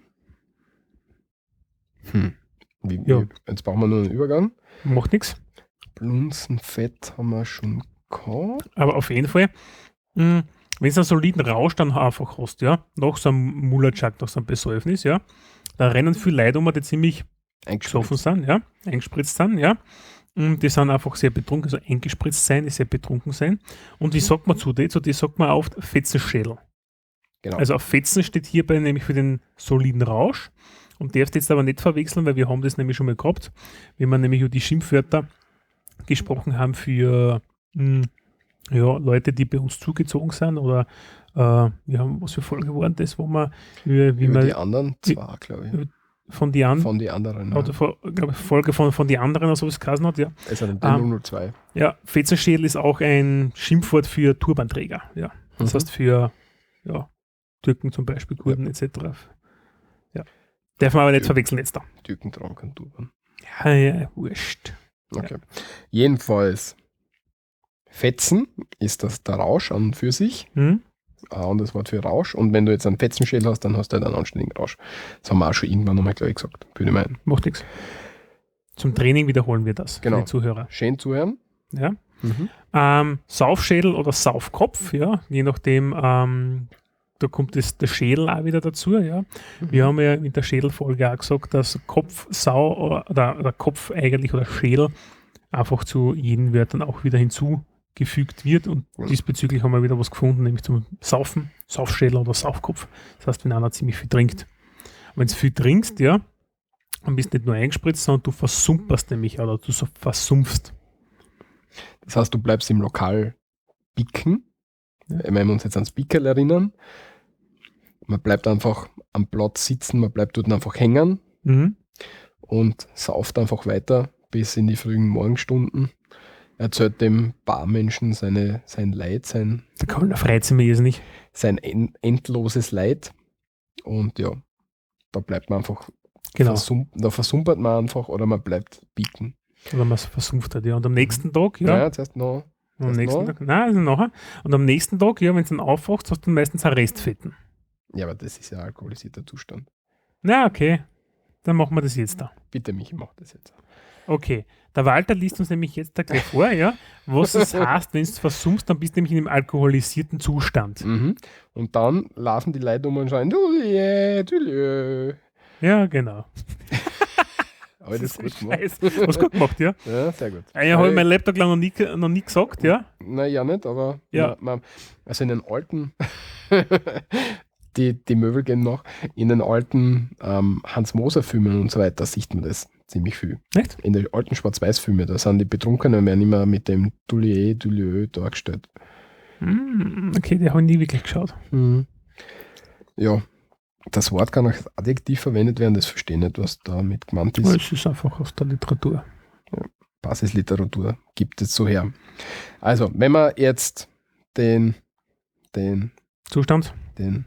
Hm. Wie, Ja. wie, jetzt brauchen wir nur einen Übergang. Macht nichts. Blunzenfett haben wir schon gehabt. Aber auf jeden Fall, mh, wenn du einen soliden Rausch dann einfach hast, ja, nach so einem Mulachak, nach so einem Besäufnis, ja, da rennen viele Leute um, die ziemlich gesoffen sind, ja, eingespritzt sind, ja. Und die sind einfach sehr betrunken, also eingespritzt sein, ist sehr betrunken sein. Und wie sagt man zu denen? Zu denen sagt man oft Fetzenschädel. Genau. Also auf Fetzen steht hierbei nämlich für den soliden Rausch. Und darfst jetzt aber nicht verwechseln, weil wir haben das nämlich schon mal gehabt, wenn wir nämlich über die Schimpfwörter gesprochen haben für mh, ja, Leute, die bei uns zugezogen sind oder äh, wir haben, was für Folge waren das, wo man wie, wie Über man die anderen zwei, glaube ich. von die anderen Von den anderen. Ja. oder vor, glaub ich, Folge von, von die anderen oder sowas geheißen hat, ja. Also den Ah. null null zwei. Ja, Fetzenschädel ist auch ein Schimpfwort für Turbanträger, ja. Das Mhm. heißt für ja, Türken zum Beispiel, Kurden et cetera. Ja. Darf man aber nicht Ja. verwechseln jetzt da. Türken tragen keinen Turban. Ja, ja, wurscht. Okay. Jedenfalls, Fetzen ist das der Rausch an und für sich. Hm? Ah, und das Wort für Rausch. Und wenn du jetzt einen Fetzenschädel hast, dann hast du halt einen anständigen Rausch. Das haben wir auch schon irgendwann nochmal gleich gesagt. Würde ich meinen. Macht nichts. Zum Training wiederholen wir das Genau. für die Zuhörer. Schön zuhören. Ja? Mhm. Ähm, Saufschädel oder Saufkopf, ja, je nachdem, ähm, da kommt das, der Schädel auch wieder dazu, ja. Wir haben ja in der Schädelfolge auch gesagt, dass Kopf, Sau oder, oder, oder Kopf eigentlich oder Schädel einfach zu jeden Wörtern auch wieder hinzugefügt wird und diesbezüglich haben wir wieder was gefunden, nämlich zum Saufen, Saufschädel oder Saufkopf. Das heißt, wenn einer ziemlich viel trinkt. Wenn du viel trinkst, ja, dann bist du nicht nur eingespritzt, sondern du versumperst nämlich oder du so versumpfst. Das heißt, du bleibst im Lokal bicken. Wenn wir uns jetzt ans Pickel erinnern, man bleibt einfach am Platz sitzen, man bleibt dort einfach hängen Mhm. und sauft einfach weiter bis in die frühen Morgenstunden. Erzählt dem Barmenschen seine, sein Leid, sein, Der Kölner freut sich mir jetzt nicht. sein en endloses Leid. Und ja, da bleibt man einfach, Genau. versum da versumpert man einfach oder man bleibt bicken. Oder man es versumpft hat, ja. Und am nächsten Tag, ja. Naja, zuerst noch. am erst nächsten noch. Tag, nein, also nachher. Und am nächsten Tag, ja, wenn du dann aufwachst, hast du meistens auch Restfetten. Ja, aber das ist ja alkoholisierter Zustand. Na, okay. Dann machen wir das jetzt da. Bitte, Michi, mach das jetzt. Okay. Der Walter liest uns nämlich jetzt da gleich vor, ja, was es heißt, wenn du versumpfst, dann bist du nämlich in einem alkoholisierten Zustand. Mhm. Und dann laufen die Leute um und schreien, du je, du je. Ja, genau. Aber das ist gut gemacht. Scheiße. Was gut gemacht, ja. Ja, sehr gut. Ja, habe ich mein Laptop lang noch nie, noch nie gesagt, ja. Naja, nicht, aber Ja. man, man, also in den alten, die, die Möbel gehen noch, in den alten ähm, Hans-Moser-Filmen und so weiter sieht man das ziemlich viel. Echt? In den alten Schwarz-Weiß-Filmen, da sind die Betrunkenen werden immer mit dem Dullier, Dullieu dargestellt. Hm, okay, die habe ich nie wirklich geschaut. Mhm. Ja, das Wort kann als Adjektiv verwendet werden, das verstehe ich nicht, was damit gemeint ist. Aber es ist einfach aus der Literatur. Basisliteratur gibt es so her. Also, wenn man jetzt den, den, Zustand? den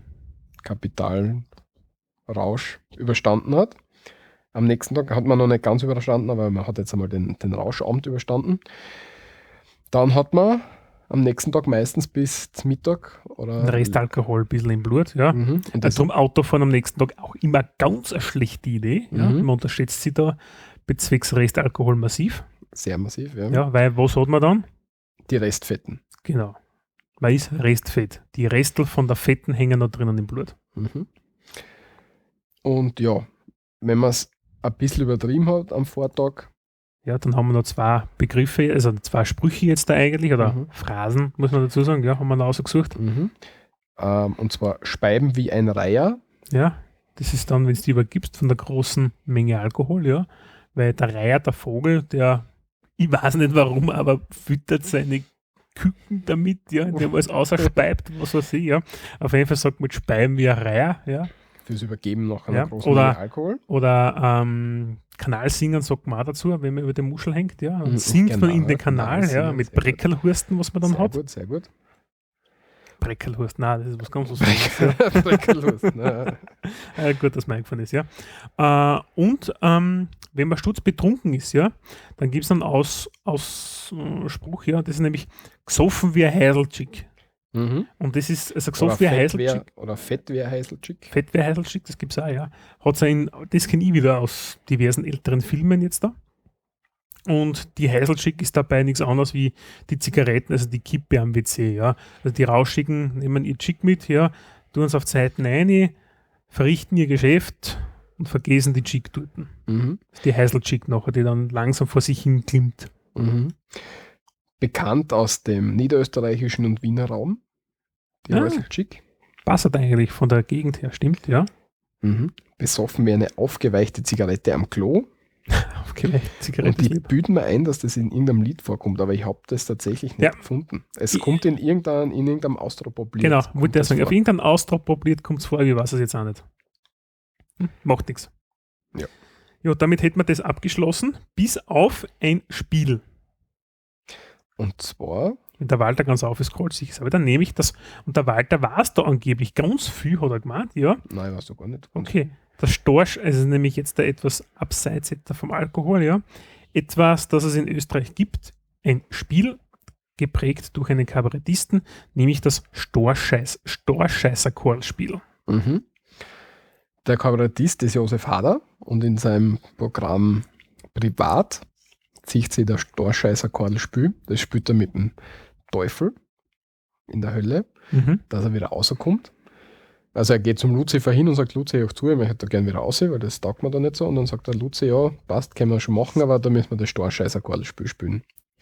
Kapitalrausch überstanden hat, am nächsten Tag hat man noch nicht ganz überstanden, aber man hat jetzt einmal den, den Rauschabend überstanden, dann hat man am nächsten Tag meistens bis zum Mittag oder Restalkohol ein bisschen im Blut, ja. Mhm. Und das, Darum Autofahren am nächsten Tag auch immer ganz eine schlechte Idee. Ja. Mhm. Man unterschätzt sie da bezwecks Restalkohol massiv. sehr massiv, ja. Ja, weil was hat man dann? Die Restfetten. Genau. Man ist Restfett. Die Restel von der Fetten hängen da drinnen im Blut. Mhm. Und ja, wenn man es ein bisschen übertrieben hat am Vortag, Ja, dann haben wir noch zwei Begriffe, also zwei Sprüche jetzt da eigentlich, oder Mhm. Phrasen, muss man dazu sagen, ja, haben wir noch ausgesucht. Mhm. Ähm, und zwar Speiben wie ein Reiher. Ja, das ist dann, wenn du die übergibst von der großen Menge Alkohol, ja, weil der Reiher, der Vogel, der, ich weiß nicht warum, aber füttert seine Küken damit, ja, indem er es außerspeibt, was weiß ich, ja. Auf jeden Fall sagt man Speiben wie ein Reiher, ja. Fürs Übergeben nach einer Ja, großen oder- Menge Alkohol. Oder ähm, Kanalsingen sagt man auch dazu, wenn man über den Muschel hängt, ja. Und Mhm, singt man genau, in den ja, Kanal, Kanal ja, singen, mit sehr gut. Breckelhursten, was man dann Sehr hat. gut, sehr gut. Breckelhurst, nein, das ist was ganz was anderes. ja. Breckelhurst, ne? Äh, gut, dass mir eingefallen ist, ja. Äh, und ähm, wenn man sturzbetrunken ist, ja, dann gibt es einen Aus, Ausspruch, ja, das ist nämlich gesoffen wie ein Heiselchick. Mhm. Und das ist, also Oder gesoffen wie ein Fett wär, Heiselchick, oder Fett wie ein Heiselchick. fett wie ein Heiselchick, das gibt es auch, ja. Hat's ein, das kenne ich wieder aus diversen älteren Filmen jetzt da. Und die Heiselchick ist dabei nichts anderes wie die Zigaretten, also die Kippe am W C, ja. Also die Rauschigen nehmen ihr Chick mit, ja, tun es auf die Seiten rein, verrichten ihr Geschäft und vergessen die Chick dort. Das Mhm. ist die Heiselchick nachher, die dann langsam vor sich hin klimmt. Mhm. Bekannt aus dem niederösterreichischen und Wiener Raum. Die Ah. Heiselchick. Passt eigentlich von der Gegend her, stimmt, ja. Mhm. Besoffen wie eine aufgeweichte Zigarette am Klo. Aufgeweicht, Und Zigarette. die bilden mir ein, dass das in irgendeinem Lied vorkommt, aber ich habe das tatsächlich nicht Ja. gefunden. Es kommt in irgendeinem, in irgendeinem Austropop-Lied. Genau, kommt wollte ich das sagen. Auf vor. irgendeinem Austropop-Lied kommt es vor, ich weiß es jetzt auch nicht. Hm, macht nichts. Ja. Ja, damit hätten wir das abgeschlossen, bis auf ein Spiel. Und zwar, Wenn der Walter ganz aufgescrollt sich, aber dann nehme ich das, und der Walter war es da angeblich ganz viel, hat er gemeint, ja. nein, weißt du gar nicht. Okay, das Storch, also nämlich jetzt da etwas abseits jetzt da vom Alkohol, ja. Etwas, das es in Österreich gibt, ein Spiel, geprägt durch einen Kabarettisten, nämlich das Storscheiß, Storscheißer-Choral-Spiel. Mhm. Der Kabarettist ist Josef Hader und in seinem Programm Privat zieht sich der Storscheißer Kordelspiel. Das spielt er mit dem Teufel in der Hölle, Mhm. dass er wieder rauskommt. Also er geht zum Luzifer hin und sagt, Luzi, auch zu, ich möchte da gerne wieder raus, weil das taugt mir da nicht so. Und dann sagt der Luzi, ja, passt, können wir schon machen, aber da müssen wir das Storscheißer Kordelspiel spielen.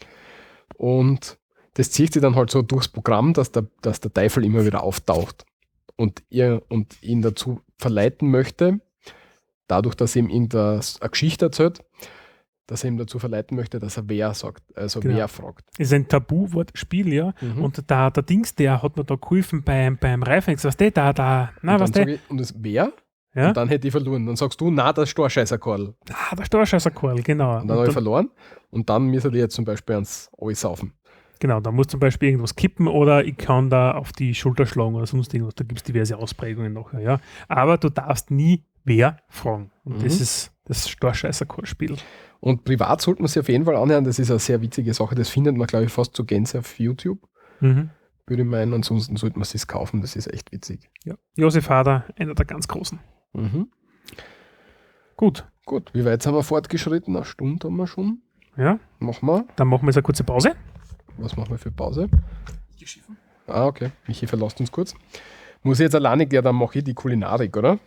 Und das zieht sich dann halt so durchs Programm, dass der, dass der Teufel immer wieder auftaucht und, ihr, und ihn dazu verleiten möchte, dadurch, dass er ihm irgendeine eine Geschichte erzählt, dass er ihm dazu verleiten möchte, dass er wer sagt, also Genau. wer fragt. Ist ein Tabu-Wortspiel, ja. Mhm. Und der, der Dings, der hat mir da geholfen beim, beim Reifex, was der da, da, na, und was dann der? sag ich, und das wer? Ja? Und dann hätte ich verloren. Dann sagst du, na, das Storscheißer-Korl. Ah, der Storscheißer-Choral, genau. Und dann habe Und ich verloren. Und dann müssen die jetzt zum Beispiel ans Alles saufen. Genau, da muss zum Beispiel irgendwas kippen oder ich kann da auf die Schulter schlagen oder sonst irgendwas. Da gibt es diverse Ausprägungen nachher, ja. Aber du darfst nie wer fragen. Und Mhm. das ist das Storscheißer-Spiel. Und privat sollte man sich auf jeden Fall anhören. Das ist eine sehr witzige Sache. Das findet man, glaube ich, fast zu Gänze auf YouTube. Mhm. Würde ich meinen. Ansonsten sollte man es sich kaufen. Das ist echt witzig. Ja. Josef Hader, einer der ganz Großen. Mhm. Gut, Gut, wie weit sind wir fortgeschritten? Eine Stunde haben wir schon. ja, Machen wir. dann machen wir jetzt eine kurze Pause. Was machen wir für Pause? Ah, okay. Michi verlasst uns kurz. Muss ich jetzt alleine gehen, dann mache ich die Kulinarik, oder?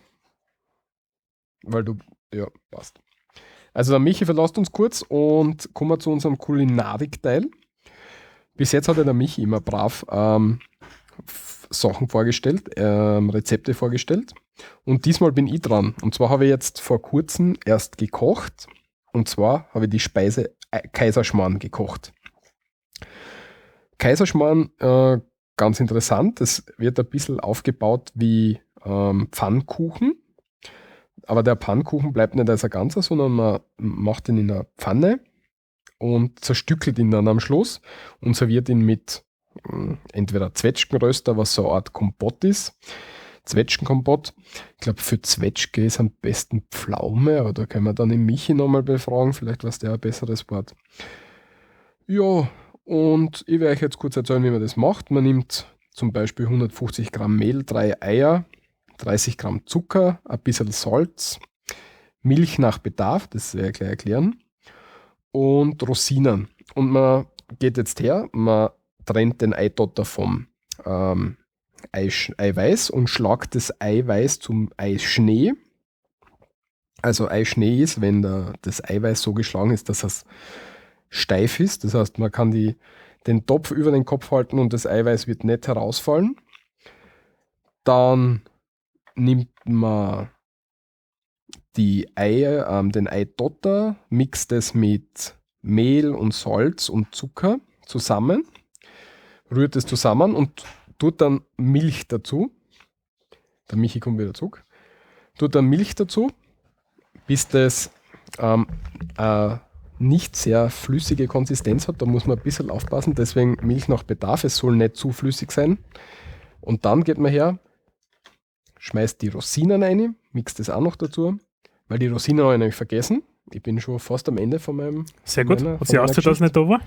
Weil du, ja, passt. Also der Michi verlasst uns kurz und kommen wir zu unserem Kulinarik-Teil. Bis jetzt hat ja der Michi immer brav ähm, f- Sachen vorgestellt, ähm, Rezepte vorgestellt. Und diesmal bin ich dran. Und zwar habe ich jetzt vor kurzem erst gekocht. Und zwar habe ich die Speise Ei- Kaiserschmarrn gekocht. Kaiserschmarrn, äh, ganz interessant. Es wird ein bisschen aufgebaut wie ähm, Pfannkuchen. Aber der Pfannkuchen bleibt nicht als ein Ganzer, sondern man macht ihn in einer Pfanne und zerstückelt ihn dann am Schluss und serviert ihn mit äh, entweder Zwetschgenröster, was so eine Art Kompott ist. Zwetschgenkompott. Ich glaube, für Zwetschge ist am besten Pflaume, aber da können wir dann den Michi nochmal befragen. Vielleicht weiß der ein besseres Wort. Ja, und ich werde euch jetzt kurz erzählen, wie man das macht. Man nimmt zum Beispiel hundertfünfzig Gramm Mehl, drei Eier, dreißig Gramm Zucker, ein bisschen Salz, Milch nach Bedarf, das werde ich gleich erklären, und Rosinen. Und man geht jetzt her, man trennt den Eidotter vom ähm, Eisch- Eiweiß und schlagt das Eiweiß zum Eischnee Also Eischnee ist, wenn der, das Eiweiß so geschlagen ist, dass es steif ist. Das heißt, man kann die, den Topf über den Kopf halten und das Eiweiß wird nicht herausfallen. Dann nimmt man die Eier, ähm, den Eidotter, mixt es mit Mehl und Salz und Zucker zusammen, rührt es zusammen und tut dann Milch dazu. Der Michi kommt wieder zurück. Tut dann Milch dazu, bis das ähm, äh, nicht sehr flüssige Konsistenz hat. Da muss man ein bisschen aufpassen, deswegen Milch nach Bedarf. Es soll nicht zu flüssig sein. Und dann geht man her, schmeißt die Rosinen rein, mixt das auch noch dazu, weil die Rosinen habe ich nämlich vergessen. Ich bin schon fast am Ende von meinem... Sehr gut. meiner- Hat von sie meiner ausgeschaut, dass es nicht da war?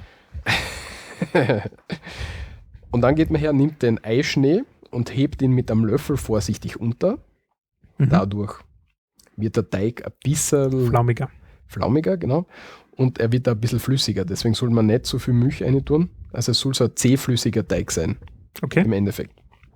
Und dann geht man her, nimmt den Eischnee und hebt ihn mit einem Löffel vorsichtig unter. Mhm. Dadurch wird der Teig ein bisschen Flaumiger. flaumiger, genau. Und er wird ein bisschen flüssiger. Deswegen soll man nicht so viel Milch rein tun. Also es soll so ein zähflüssiger Teig sein, Okay. im Endeffekt.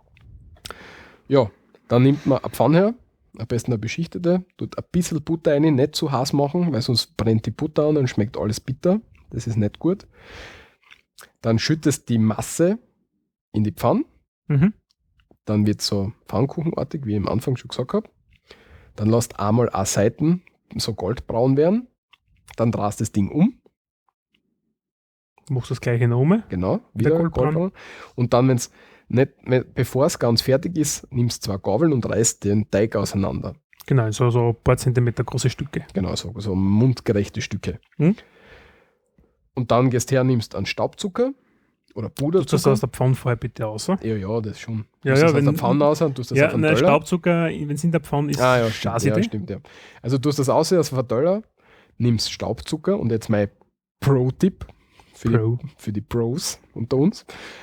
Ja, dann nimmt man eine Pfanne her, am besten eine beschichtete, tut ein bisschen Butter rein, nicht zu heiß machen, weil sonst brennt die Butter an und schmeckt alles bitter. Das ist nicht gut. Dann schüttest die Masse in die Pfanne. Mhm. Dann wird es so pfannkuchenartig, wie ich am Anfang schon gesagt habe. Dann lasst einmal eine Seiten so goldbraun werden. Dann drehst das Ding um. Machst du das gleiche noch um? Genau, Der wieder Goldbraun. goldbraun. Und dann, wenn's nicht, wenn- bevor es ganz fertig ist, nimmst zwei Gabeln und reißt den Teig auseinander. Genau, so, so ein paar Zentimeter große Stücke. Genau, so, so mundgerechte Stücke. Hm? Und dann gehst her, nimmst einen Staubzucker oder Tust das Puderzucker. aus der Pfanne vorher bitte raus. Ja, ja, das schon. Ja, Tust ja, das aus wenn- der Pfanne raus und tust das Ja, auf einen nein, Teller. Staubzucker, wenn es in der Pfanne ist, Ah ja, stimmt, scheiße ja, Idee. stimmt, ja. Also du hast das aus aus dem Teller, nimmst Staubzucker und jetzt mein Pro-Tipp für, Pro. Die, für die Pros unter uns.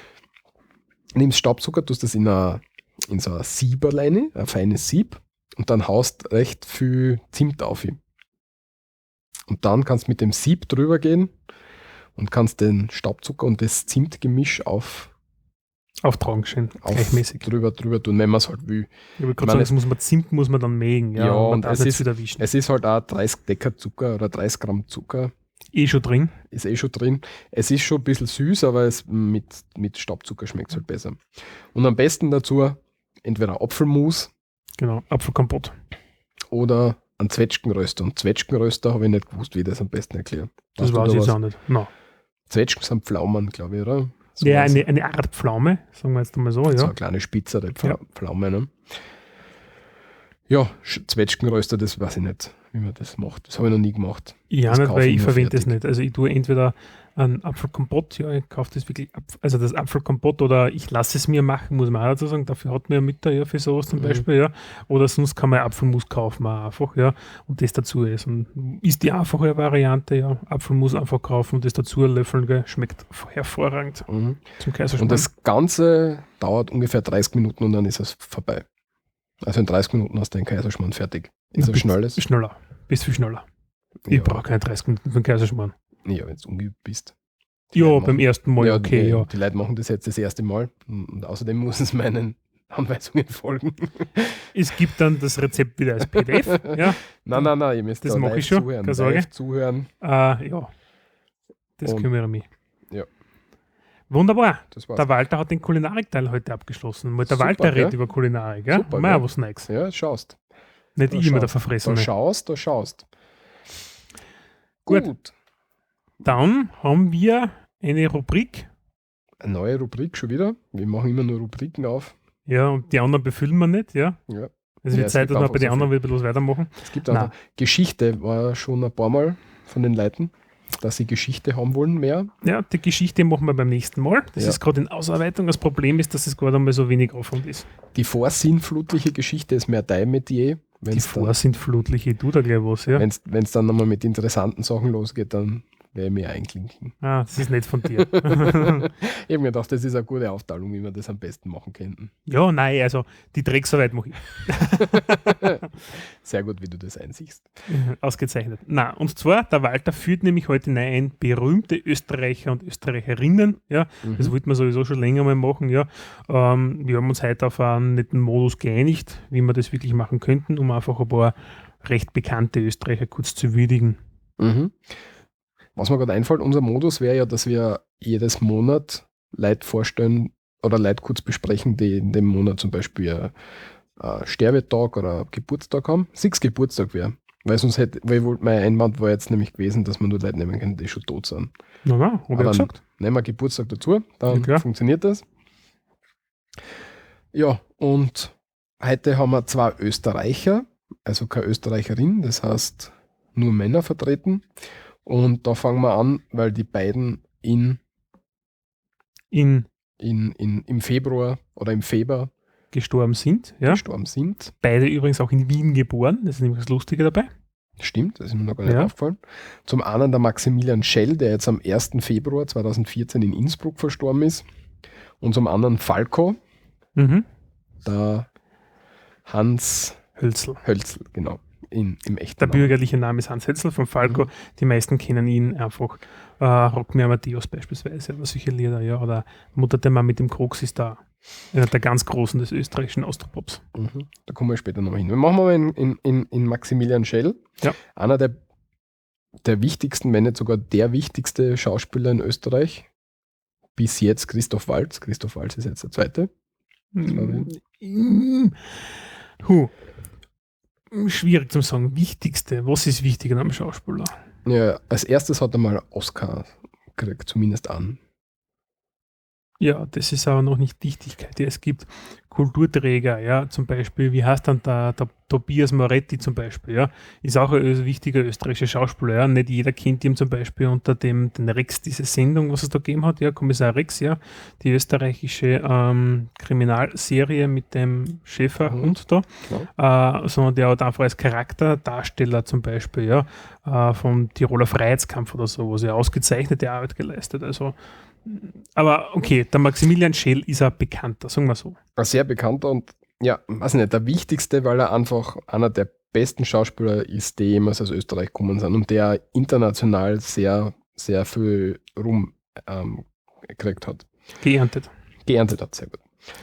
Nimmst Staubzucker, tust das in, a, in so ein Sieberleine, ein feines Sieb und dann haust recht viel Zimt auf ihn. Und dann kannst du mit dem Sieb drüber gehen und kannst den Staubzucker und das Zimtgemisch auf, Auftragen schön, auf gleichmäßig. drüber, drüber tun, wenn man es halt will. Ich würde Ich gerade meine, sagen, das muss man Zimt muss man dann mägen. Ja, Ja, und man und darf es nicht ist- wieder wischen. Es ist halt auch dreißig Decker Zucker oder dreißig Gramm Zucker. Eh schon drin. Ist eh schon drin. Es ist schon ein bisschen süß, aber es mit, mit Staubzucker schmeckt es halt besser. Und am besten dazu entweder Apfelmus Genau, Apfelkompott. oder einen Zwetschgenröster. Und Zwetschgenröster habe ich nicht gewusst, wie ich das am besten erkläre. Das Weißt du weiß da ich jetzt was? auch nicht. No. Zwetschgen sind Pflaumen, glaube ich, oder? So Ja, was. eine, eine Art Pflaume, sagen wir jetzt einmal so. So Ja. eine kleine spitzere Pfla Ja. Pflaume. Ne? Ja, Sch- Zwetschgenröster, das weiß ich nicht, wie man das macht. Das habe ich noch nie gemacht. Ja, Das nicht, kaufe weil ich ich nur verwende das fertig. nicht. Also ich tue entweder einen Apfelkompott, ja, ich kaufe das wirklich, Apf- also das Apfelkompott oder ich lasse es mir machen, muss man auch dazu sagen, dafür hat man ja Mütter, ja, für sowas zum Mhm. Beispiel, ja. Oder sonst kann man Apfelmus kaufen, auch einfach, ja, und das dazu essen. Ist die einfache Variante, ja, Apfelmus einfach kaufen und das dazu löffeln, gell, schmeckt hervorragend Mhm. zum Kaiserschmarrn. Und das Ganze dauert ungefähr dreißig Minuten und dann ist es vorbei. Also in dreißig Minuten hast du den Kaiserschmarrn fertig. Ist das Bis- schnelles? Schneller, bis viel schneller. Ich Ja, brauche keine dreißig Minuten für den Kaiserschmarrn. ja wenn du ungeübt bist. Die Ja, Leute beim machen- ersten Mal, okay, die, ja. Die Leute machen das jetzt das erste Mal und außerdem müssen sie meinen Anweisungen folgen. Es gibt dann das Rezept wieder als P D F, ja. Nein, nein, nein, ihr müsst Das da mach live ich schon, zuhören. keine Sorge. Live zuhören. Äh, ja, das Und- kümmere mich. Ja. Wunderbar. Das war's. Der Walter hat den Kulinarikteil heute abgeschlossen. Mal der Super, Walter redet gell? über Kulinarik. Gell? Super, Mal gell? auch was Neues. Ja, schaust. Nicht Da ich immer der schaust. Da Verfressene. schaust, da schaust. Gut. Gut. Dann haben wir eine Rubrik. Eine neue Rubrik schon wieder. Wir machen immer nur Rubriken auf. Ja, und die anderen befüllen wir nicht. Ja. Ja. Es Ja, wird es Zeit, gibt dass wir einfach bei den so anderen wieder was weitermachen. Es gibt Nein. auch Geschichte, war schon ein paar Mal von den Leuten, dass sie Geschichte haben wollen mehr. Ja, die Geschichte machen wir beim nächsten Mal. Das Ja. ist gerade in Ausarbeitung. Das Problem ist, dass es gerade einmal so wenig Aufwand ist. Die vorsinnflutliche Geschichte ist mehr dein Metier. Die Wenn's dann, vorsintflutliche, du da gleich was, ja. Wenn es dann nochmal mit interessanten Sachen losgeht, dann werde ich mir einklinken. Ah, das ist nicht von dir. Ich habe mir gedacht, das ist eine gute Aufteilung, wie wir das am besten machen könnten. Ja, nein, also die Drecksarbeit mache ich. Sehr gut, wie du das einsiehst. Ausgezeichnet. Na, und zwar, der Walter führt nämlich heute ein berühmte Österreicher und Österreicherinnen. Ja, das wollten wir sowieso schon länger mal machen. Ja, ähm, wir haben uns heute auf einen netten Modus geeinigt, wie wir das wirklich machen könnten, um einfach ein paar recht bekannte Österreicher kurz zu würdigen. Mhm. Was mir gerade einfällt, unser Modus wäre ja, dass wir jedes Monat Leute vorstellen oder Leute kurz besprechen, die in dem Monat zum Beispiel einen Sterbetag oder einen Geburtstag haben. Sechs Geburtstag wäre. Weil sonst hätte, weil ich wollte, mein Einwand war jetzt nämlich gewesen, dass man nur Leute nehmen kann, die schon tot sind. Na, na, hab ich Aber gesagt. nehmen wir Geburtstag dazu, dann Ja, klar. funktioniert das. Ja, und heute haben wir zwei Österreicher, also keine Österreicherin, das heißt nur Männer vertreten. Und da fangen wir an, weil die beiden in, In in, in, im Februar oder im Februar gestorben sind. Ja. gestorben sind. Beide übrigens auch in Wien geboren. Das ist nämlich das Lustige dabei. Stimmt, das ist mir noch gar nicht Ja. aufgefallen. Zum einen der Maximilian Schell, der jetzt am ersten Februar zweitausendvierzehn in Innsbruck verstorben ist. Und zum anderen Falco, Mhm. der Hans Hölzl. Hölzl, genau, in, im echten Der Namen. bürgerliche Name ist Hans Hölzl von Falco. Die meisten kennen ihn einfach. Äh, Rock Me Amadeus beispielsweise oder solche Lieder. Ja. Oder Mutter der Mann mit dem Krux ist da. Einer der ganz Großen des österreichischen Austropops. Mhm. Da kommen wir später noch hin. Wir machen mal in, in, in, in Maximilian Schell. Ja. Einer der, der wichtigsten, wenn nicht sogar der wichtigste Schauspieler in Österreich. Bis jetzt Christoph Waltz. Christoph Waltz ist jetzt der zweite. Mm. Huh. Schwierig zu sagen. Wichtigste. Was ist wichtiger am Schauspieler? Ja, als erstes hat er mal Oscar gekriegt, zumindest an. Ja, das ist aber noch nicht Wichtigkeit. Ja, es gibt Kulturträger, ja, zum Beispiel, wie heißt dann der, der Tobias Moretti zum Beispiel, ja, ist auch ein wichtiger österreichischer Schauspieler, ja, nicht jeder kennt ihn zum Beispiel unter dem den Rex, diese Sendung, was es da gegeben hat, ja, Kommissar Rex, ja, die österreichische ähm, Kriminalserie mit dem Schäferhund da, äh, sondern der hat einfach als Charakterdarsteller zum Beispiel, ja, äh, vom Tiroler Freiheitskampf oder so, wo sie ausgezeichnete Arbeit geleistet, also aber okay, der Maximilian Schell ist ein bekannter, sagen wir so. Ein sehr bekannter und, ja, weiß nicht, der wichtigste, weil er einfach einer der besten Schauspieler ist, die jemals aus Österreich gekommen sind und der international sehr, sehr viel Ruhm ähm, gekriegt hat. Geerntet. Geerntet hat, sehr gut.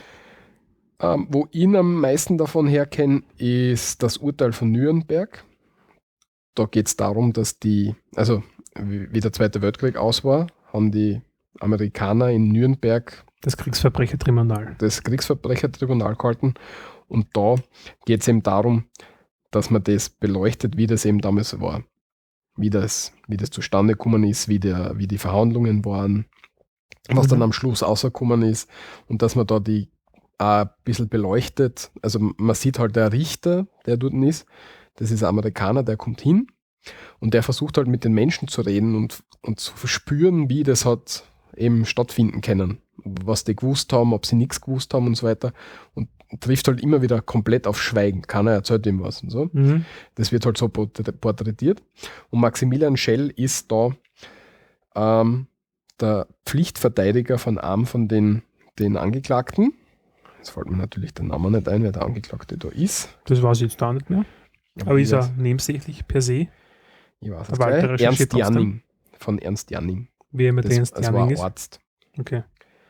Ähm, wo ich ihn am meisten davon her kenne, ist das Urteil von Nürnberg. Da geht es darum, dass die, also wie wie der Zweite Weltkrieg aus war, haben die Amerikaner in Nürnberg Das Kriegsverbrechertribunal. das Kriegsverbrechertribunal gehalten. Und da geht es eben darum, dass man das beleuchtet, wie das eben damals war. Wie das, wie das zustande gekommen ist, wie, der, wie die Verhandlungen waren, was Mhm. dann am Schluss rausgekommen ist und dass man da die auch ein bisschen beleuchtet. Also man sieht halt der Richter, der dort ist, das ist ein Amerikaner, der kommt hin und der versucht halt mit den Menschen zu reden und, und zu verspüren, wie das hat eben stattfinden können, was die gewusst haben, ob sie nichts gewusst haben und so weiter und trifft halt immer wieder komplett auf Schweigen. Keiner erzählt ihm was und so. Mhm. Das wird halt so porträt- porträtiert. Und Maximilian Schell ist da ähm, der Pflichtverteidiger von einem von den, den Angeklagten. Jetzt fällt mir natürlich der Name nicht ein, wer der Angeklagte da ist. Das weiß ich jetzt da nicht mehr. Aber wie ist er das- nebensächlich per se, Ich weiß der es Walter gleich. recherchiert Ernst trotzdem. Janning. Von Ernst Janning. wie er mit Das, den das war Sterning ein ist? Arzt, Okay.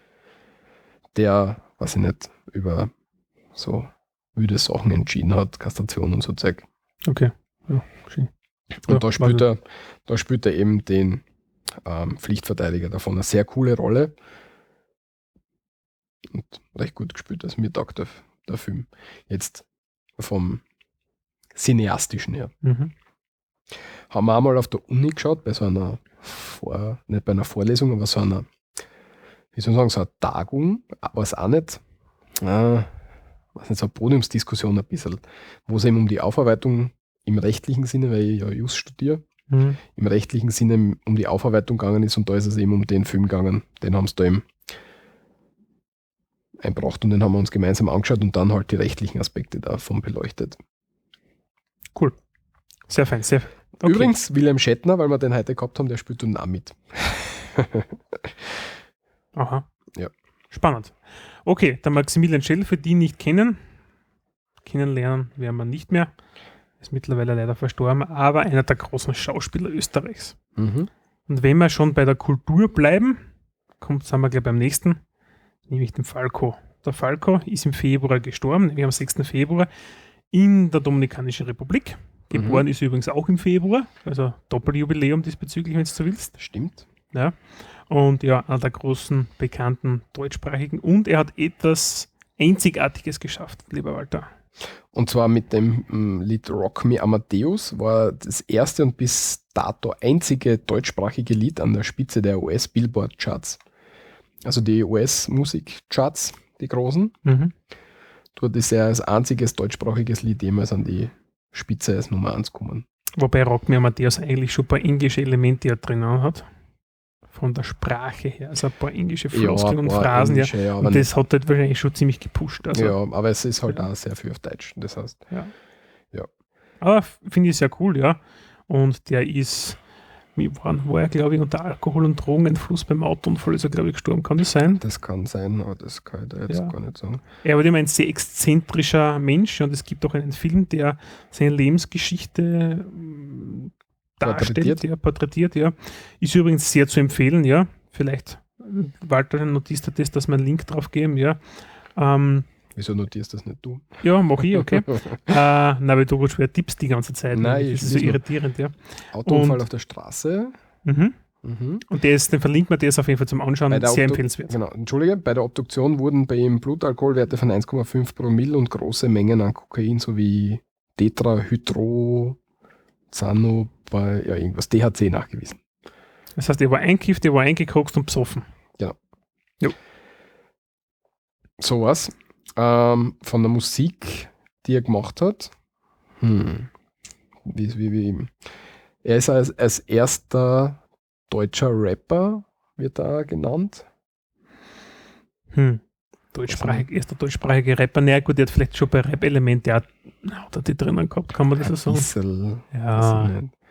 der, weiß ich nicht, über so müde Sachen entschieden hat, Kastration und so Zeug. Okay. Ja, schön. Und Ja, da spielt, weiß er, da spielt er eben den ähm, Pflichtverteidiger davon. Eine sehr coole Rolle. Und recht gut gespielt. Also mir taugt der, der Film. Jetzt vom Cineastischen her. Mhm. Haben wir einmal auf der Uni geschaut, bei so einer, Vor, nicht bei einer Vorlesung, aber so einer, wie soll ich sagen, so einer Tagung, aber es auch nicht, äh, was nicht, so eine Podiumsdiskussion ein bisschen, wo es eben um die Aufarbeitung im rechtlichen Sinne, weil ich ja Just studiere, Mhm. im rechtlichen Sinne um die Aufarbeitung gegangen ist und da ist es eben um den Film gegangen. Den haben sie da eben einbracht und den haben wir uns gemeinsam angeschaut und dann halt die rechtlichen Aspekte davon beleuchtet. Cool. Sehr fein, sehr fein. Okay. Übrigens, Wilhelm Shatner, weil wir den heute gehabt haben, der spielt dann auch mit. Aha. Ja. Spannend. Okay, der Maximilian Schell, für die nicht kennen, kennenlernen werden wir nicht mehr. Ist mittlerweile leider verstorben, aber einer der großen Schauspieler Österreichs. Mhm. Und wenn wir schon bei der Kultur bleiben, kommt, sind wir gleich beim nächsten, nämlich dem Falco. Der Falco ist im Februar gestorben, nämlich am sechsten Februar in der Dominikanischen Republik. Geboren ist übrigens auch im Februar, also Doppeljubiläum diesbezüglich, wenn du so willst. Stimmt. Ja. Und ja, einer der großen, bekannten deutschsprachigen. Und er hat etwas Einzigartiges geschafft, lieber Walter. Und zwar mit dem ähm, Lied Rock Me Amadeus war das erste und bis dato einzige deutschsprachige Lied an der Spitze der U S-Billboard-Charts. Also die U S-Musik-Charts, die großen. Mhm. Dort ist er als einziges deutschsprachiges Lied jemals an die Spitze als Nummer eins gekommen. Wobei Rock Me Amadeus eigentlich schon ein paar englische Elemente ja drinnen hat. Von der Sprache her, also ein paar englische Floskeln und Phrasen. Englische, ja. ja, Und das hat halt wahrscheinlich schon ziemlich gepusht. Also, ja, aber es ist halt ja. auch sehr viel auf Deutsch. Das heißt, Ja. Ja. Aber finde ich sehr cool, ja. Und der ist, wie war, war er, glaube ich, unter Alkohol- und Drogeneinfluss beim Autounfall, ist er, glaube ich, gestorben. Kann das sein? das kann sein, aber das kann ich da jetzt Ja. gar nicht sagen. Er war immer ein sehr exzentrischer Mensch und es gibt auch einen Film, der seine Lebensgeschichte mm, darstellt, Porträtiert. ja, porträtiert, ja. Ist übrigens sehr zu empfehlen, ja. Vielleicht, äh, Walter, notierst du das, dass wir einen Link drauf geben, ja. Ähm, Wieso notierst das nicht du? ja, mach ich, okay. äh, na, weil du gut schwer tippst die ganze Zeit. Nein, das ich ist so muss nur- irritierend, ja. Autounfall Und- auf der Straße. Mhm. Mhm. Und der ist, den verlinkt man, der ist auf jeden Fall zum Anschauen Bei der sehr Obdu- empfehlenswert. Genau, entschuldige, bei der Obduktion wurden bei ihm Blutalkoholwerte von eins Komma fünf Promille und große Mengen an Kokain sowie Tetrahydrozano bei ja, irgendwas T H C nachgewiesen. Das heißt, er war einkifft, er war eingekokst und besoffen. Sowas. Ähm, von der Musik, die er gemacht hat. Hm. Wie, wie, wie. Er ist als, als erster deutscher Rapper, wird er genannt. Hm. Deutschsprachig, erster deutschsprachige Rapper. Naja, gut, der hat vielleicht schon bei Rap-Elemente auch hat er die drinnen gehabt, kann man das so Ein sagen? bisschen, Ja. weiß ich nicht.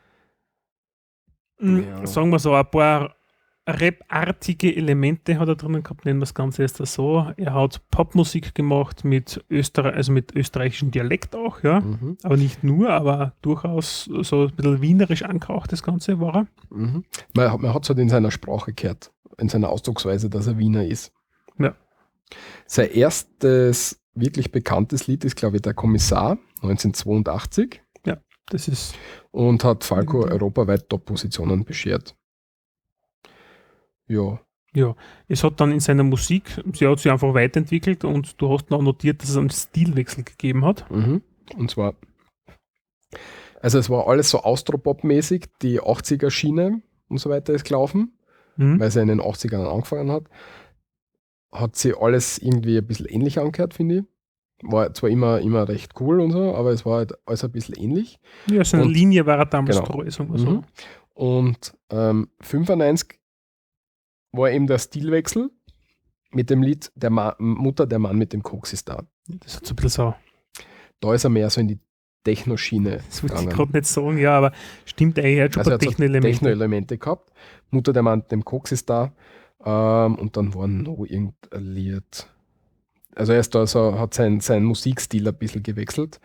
Hm, Ja. Sagen wir so, ein paar Rap-artige Elemente hat er drinnen gehabt, nennen wir das Ganze erst so. Er hat Popmusik gemacht mit Österreich, also mit österreichischem Dialekt auch, ja. Mhm. Aber nicht nur, aber durchaus so ein bisschen wienerisch angehaucht, das Ganze war er. Mhm. Man, hat- man hat es halt in seiner Sprache gehört, in seiner Ausdrucksweise, dass er Wiener ist. Ja. Sein erstes wirklich bekanntes Lied ist, glaube ich, Der Kommissar, neunzehnhundertzweiundachtzig, Das ist, und hat Falco Mhm. europaweit Top-Positionen beschert. Ja, es hat dann in seiner Musik, sie hat sich einfach weiterentwickelt und du hast noch notiert, dass es einen Stilwechsel gegeben hat. mhm. Und zwar, also es war alles so Austropop-mäßig, die achtziger-Schiene und so weiter ist gelaufen, Mhm. weil sie in den achtzigern angefangen hat. Hat sie alles irgendwie ein bisschen ähnlich angehört, finde ich. War zwar immer, immer recht cool und so, aber es war halt alles ein bisschen ähnlich. Ja, seine Und- Linie war er damals genau. treu, sagen wir so. Mhm. Und ähm, fünfundneunzig war eben der Stilwechsel mit dem Lied der Ma Mutter, der Mann mit dem Koks ist da. Das hat so ein bisschen so, Da ist er mehr so in die Techno-Schiene das würde ich gegangen. gerade nicht sagen, ja, aber stimmt eigentlich, er hat schon Also ein er paar hat so Techno-Elemente. Techno-Elemente gehabt. Mutter, der Mann mit dem Koks ist da. Ähm, und dann war noch irgendein Lied. Also er ist da so, hat sein, sein Musikstil ein bisschen gewechselt.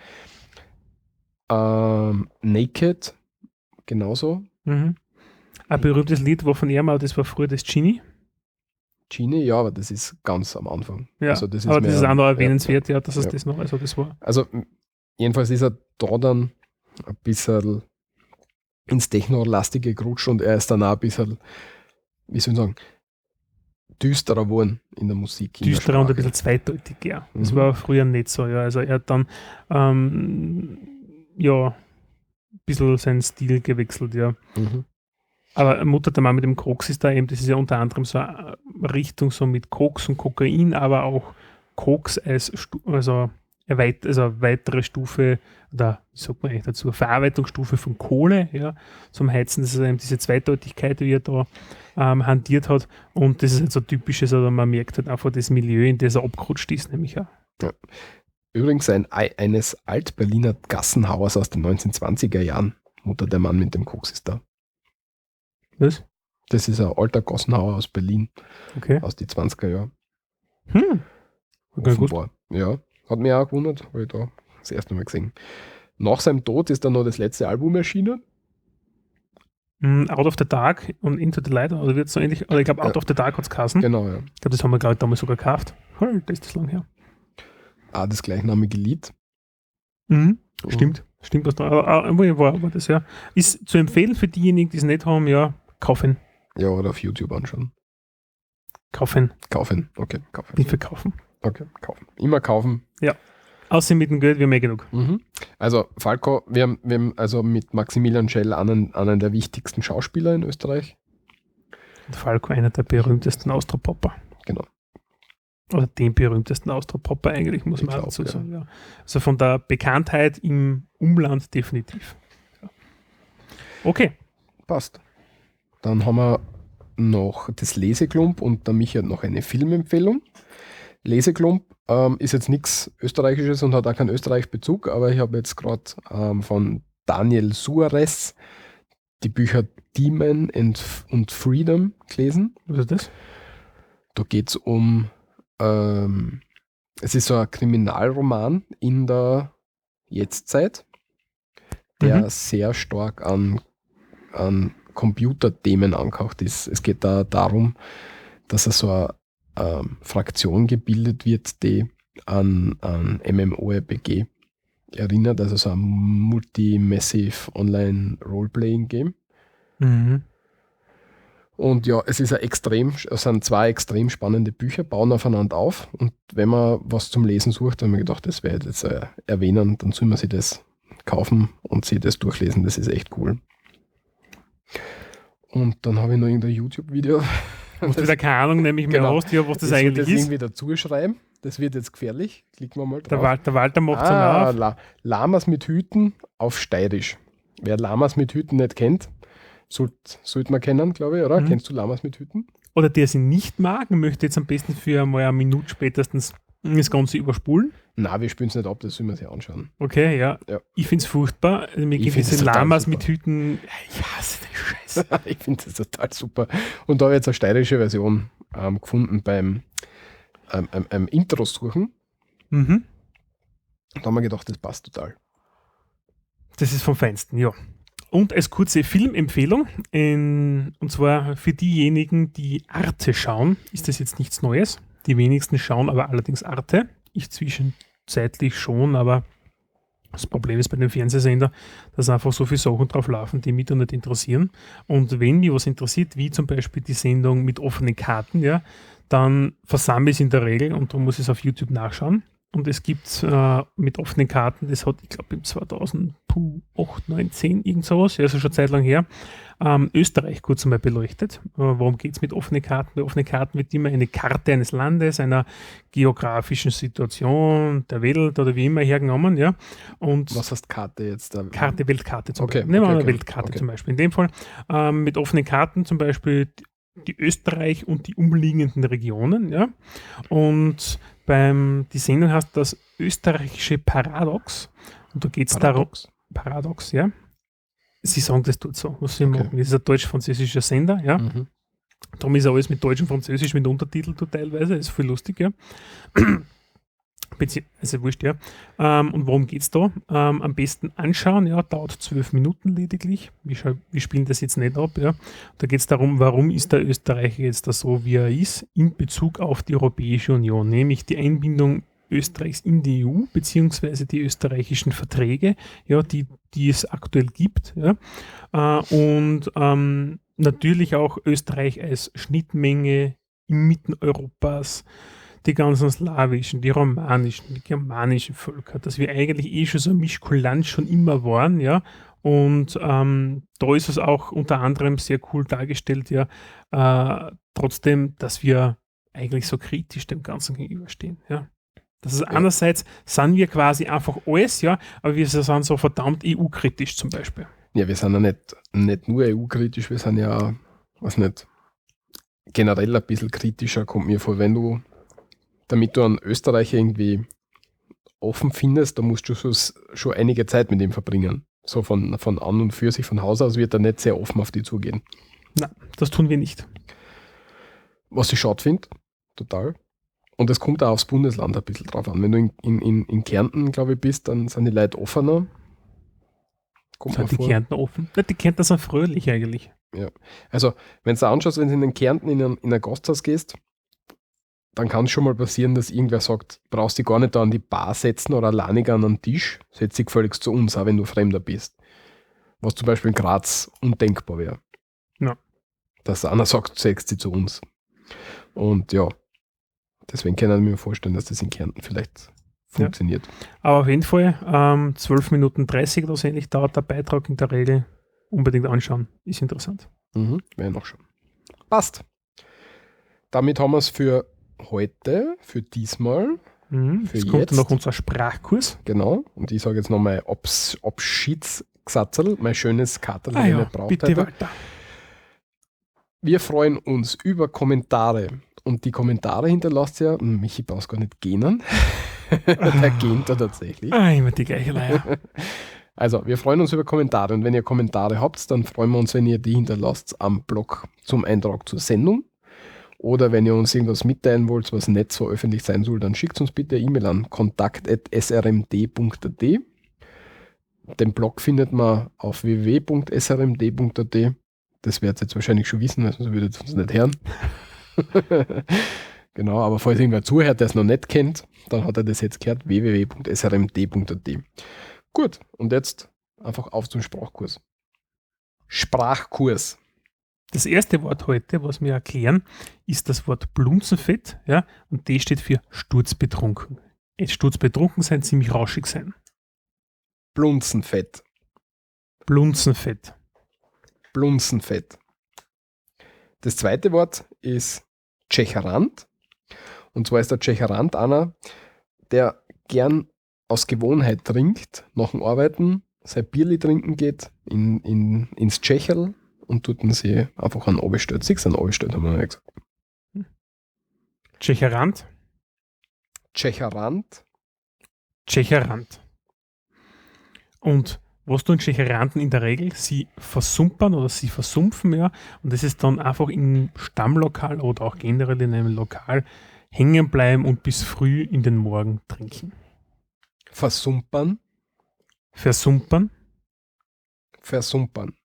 Ähm, Naked, genauso. Mhm. Ein berühmtes Lied war von ihm, aber das war früher das Genie. Genie, ja, aber das ist ganz am Anfang. Ja, Also das ist aber das mehr- ist auch noch ja, erwähnenswert, ja, dass es ja. das noch, also das war. Also m- jedenfalls ist er da dann ein bisschen ins Techno-lastige gerutscht und er ist dann auch ein bisschen, wie soll ich sagen, düsterer geworden in der Musik. in der Düsterer und ein Sprache. bisschen zweideutig, ja. Das Mhm. war früher nicht so, ja. Also er hat dann ähm, ja ein bisschen seinen Stil gewechselt, ja. Mhm. Aber Mutter der Mann mit dem Koks ist da eben, das ist ja unter anderem so eine Richtung so mit Koks und Kokain, aber auch Koks als Stu also eine weit also eine weitere Stufe, oder wie sagt man eigentlich dazu, eine Verarbeitungsstufe von Kohle, ja, zum Heizen. Das ist eben diese Zweideutigkeit, die er da ähm, hantiert hat. Und das ist halt so typisches, also man merkt halt einfach das Milieu, in das er abgerutscht ist, nämlich ja. Übrigens ein, Ei- eines Alt-Berliner Gassenhauers aus den neunzehnhundertzwanziger Jahren. Mutter, der Mann mit dem Koks ist da. Was? Das ist ein alter Gassenhauer aus Berlin, Okay. aus den zwanziger Jahren. Hm. Okay, gut. Offenbar. Ja, hat mich auch gewundert, habe ich da das erste Mal gesehen. Nach seinem Tod ist dann noch das letzte Album erschienen. Mm, Out of the Dark und Into the Light, oder wird es so ähnlich, oder ich glaube Out Ja. of the Dark hat es geheißen. Genau, ja. Ich glaube, das haben wir gerade damals sogar gekauft. Hm, das ist das lang her. Auch das gleichnamige Lied. Mhm. Stimmt. Stimmt, was da äh, wo war, war das ja. Ist zu empfehlen für diejenigen, die es nicht haben, ja, kaufen. Ja, oder auf YouTube anschauen. Kaufen. Kaufen, okay, kaufen. Nicht verkaufen. Okay, kaufen. Immer kaufen. Außer mit dem Geld, wir haben eh genug. Mhm. Also Falco, wir haben, wir haben also mit Maximilian Schell einen, einen der wichtigsten Schauspieler in Österreich. Und Falco, einer der berühmtesten Austropopper. Genau. Oder den berühmtesten Austropopper eigentlich, muss Ich man glaub, dazu ja. sagen. Ja. Also von der Bekanntheit im Umland definitiv. Ja. Okay. Passt. Dann haben wir noch das Leseklump und der Michi hat noch eine Filmempfehlung. Leseklump ähm, ist jetzt nichts Österreichisches und hat auch keinen Österreich-Bezug, aber ich habe jetzt gerade ähm, von Daniel Suarez die Bücher Demon and, und Freedom gelesen. Was ist das? Da geht es um, ähm, es ist so ein Kriminalroman in der Jetztzeit, der Mhm. sehr stark an, an Computerthemen angehaucht ist. Es geht da darum, dass er so eine ähm, Fraktion gebildet wird, die an, an MMORPG erinnert, also so ein Multi-Massive Online Roleplaying Game. Mhm. Und ja, es ist ein extrem, es sind zwei extrem spannende Bücher, bauen aufeinander auf. Und wenn man was zum Lesen sucht, habe ich mir gedacht, das werde ich jetzt äh, erwähnen, dann soll man sich das kaufen und sich das durchlesen. Das ist echt cool. Und dann habe ich noch irgendein YouTube-Video. Und wieder keine Ahnung, nämlich mehr Genau. hast, ja, was das, Ich soll eigentlich das ist. irgendwie dazu schreiben. Das wird jetzt gefährlich. Klicken wir mal drauf. Der, Wal der Walter macht es ah, auf. La Lamas mit Hüten auf Steirisch. Wer Lamas mit Hüten nicht kennt, sollte sollt man kennen, glaube ich, oder? Mhm. Kennst du Lamas mit Hüten? Oder der sie nicht mag, möchte jetzt am besten für mal eine Minute spätestens das Ganze überspulen. Nein, wir spielen es nicht ab, das sollen wir sich anschauen. Okay, ja. Ja. Ich finde es furchtbar. Also mir Ich gibt find's diese total Lamas super. mit Hüten. Ich hasse den Scheiß. Ich finde das total super. Und da habe ich jetzt eine steirische Version ähm, gefunden beim ähm, ähm, ähm, Intro suchen. Mhm. Da haben wir gedacht, das passt total. Das ist vom Feinsten, ja. Und als kurze Filmempfehlung, in, und zwar für diejenigen, die Arte schauen, ist das jetzt nichts Neues. Die wenigsten schauen aber allerdings Arte. Ich zwischenzeitlich schon, aber das Problem ist bei den Fernsehsender, dass einfach so viele Sachen drauf laufen, die mich da nicht interessieren. Und wenn mich was interessiert, wie zum Beispiel die Sendung mit offenen Karten, ja, dann versammle ich es in der Regel und darum muss ich es auf YouTube nachschauen. Und es gibt äh, mit offenen Karten, das hat, ich glaube, im zweitausendacht, neun, zehn, irgend sowas, ja, also schon Zeit lang her, ähm, Österreich kurz einmal beleuchtet. Äh, worum geht es mit offenen Karten? Bei offenen Karten wird immer eine Karte eines Landes, einer geografischen Situation, der Welt oder wie immer hergenommen, ja. Und Was heißt Karte jetzt? Da? Karte, Weltkarte zum Okay, Beispiel. Nehmen wir okay, eine okay, Weltkarte okay. zum Beispiel. In dem Fall ähm, mit offenen Karten zum Beispiel die Österreich und die umliegenden Regionen, ja. Und beim, die Sendung heißt das österreichische Paradox. Und da geht es darum, Paradox. Paradox, ja. Sie sagen das dort so, was sie Okay. machen. Das ist ein deutsch-französischer Sender, ja. Mhm. Darum ist alles mit Deutsch und Französisch mit Untertitel dort teilweise, ist voll lustig, ja. Bezieh also wurscht, ja. Ähm, und worum geht es da? Ähm, am besten anschauen, ja, dauert zwölf Minuten lediglich. Wir, schau- wir spielen das jetzt nicht ab, ja. Da geht es darum, warum ist der Österreicher jetzt da so, wie er ist, in Bezug auf die Europäische Union, nämlich die Einbindung Österreichs in die E U, beziehungsweise die österreichischen Verträge, ja, die, die es aktuell gibt, ja. Äh, und ähm, natürlich auch Österreich als Schnittmenge inmitten Europas, die ganzen slawischen, die romanischen, die germanischen Völker, dass wir eigentlich eh schon so ein Mischkulanz schon immer waren, ja. Und ähm, da ist es auch unter anderem sehr cool dargestellt, ja, äh, trotzdem, dass wir eigentlich so kritisch dem Ganzen gegenüberstehen, ja. Das ist einerseits, sind wir quasi einfach alles, ja, aber wir sind so verdammt E U-kritisch zum Beispiel. Ja, wir sind ja nicht, nicht nur E U-kritisch, wir sind ja, was nicht, generell ein bisschen kritischer, kommt mir vor, wenn du, damit du einen Österreicher irgendwie offen findest, da musst du schon, schon einige Zeit mit ihm verbringen. So von, von an und für sich, von Haus aus wird er nicht sehr offen auf die zugehen. Nein, das tun wir nicht. Was ich schade finde, total. Und es kommt auch aufs Bundesland ein bisschen drauf an. Wenn du in, in, in, in Kärnten, glaube ich, bist, dann sind die Leute offener. Kommt mir Sind die vor. Kärntner offen? Ja, die Kärntner sind fröhlich eigentlich. Also, wenn du anschaust, wenn du in den Kärnten in ein, in ein Gasthaus gehst, dann kann es schon mal passieren, dass irgendwer sagt, brauchst dich gar nicht da an die Bar setzen oder alleinig an den Tisch, setz dich gefälligst zu uns, auch wenn du Fremder bist. Was zum Beispiel in Graz undenkbar wäre. Ja. Dass einer sagt, setz dich zu uns. Und ja, deswegen kann ich mir vorstellen, dass das in Kärnten vielleicht funktioniert. Ja. Aber auf jeden Fall, ähm, zwölf Minuten dreißig oder so ähnlich dauert der Beitrag in der Regel. Unbedingt anschauen, ist interessant. Mhm, wäre noch schon. Passt. Damit haben wir es für heute, für diesmal. Mhm. Für jetzt kommt jetzt. noch unser Sprachkurs. Genau. Und ich sage jetzt noch mein Abs- Abschiedsgesatzel, mein schönes Katerl, Ah das ich ja, nicht braucht bitte hätte. Walter. Wir freuen uns über Kommentare. Und die Kommentare hinterlasst ja, Michi brauchst gar nicht gähnen. Der gähnt da tatsächlich. Ah, immer die gleiche Leier. Also, wir freuen uns über Kommentare. Und wenn ihr Kommentare habt, dann freuen wir uns, wenn ihr die hinterlasst am Blog zum Eintrag zur Sendung. Oder wenn ihr uns irgendwas mitteilen wollt, was nicht so öffentlich sein soll, dann schickt uns bitte eine E-Mail an kontakt at s r m d punkt a t. Den Blog findet man auf w w w punkt s r m d punkt a t. Das werdet ihr jetzt wahrscheinlich schon wissen, weil sonst würdet ihr uns nicht hören. Genau, aber falls irgendwer zuhört, der es noch nicht kennt, dann hat er das jetzt gehört, w w w punkt s r m d punkt a t. Gut, und jetzt einfach auf zum Sprachkurs. Sprachkurs. Das erste Wort heute, was wir erklären, ist das Wort Blunzenfett, ja, und das steht für sturzbetrunken. Jetzt sturzbetrunken sein, ziemlich rauschig sein. Blunzenfett. Blunzenfett. Blunzenfett. Das zweite Wort ist Tschecherant. Und zwar ist der Tschecherant einer, der gern aus Gewohnheit trinkt, nach dem Arbeiten, sein Bierli trinken geht, in, in, ins Tschecherl und dort sie einfach einen abgestellt. Siehst du, einen abgestellt, haben wir ja gesagt. Tschecherant. Tschecherant. Tschecherant. Und was tun Tschecheranten in der Regel? Sie versumpern oder sie versumpfen, ja, und das ist dann einfach im Stammlokal oder auch generell in einem Lokal hängen bleiben und bis früh in den Morgen trinken. Versumpern. Versumpern. Versumpern.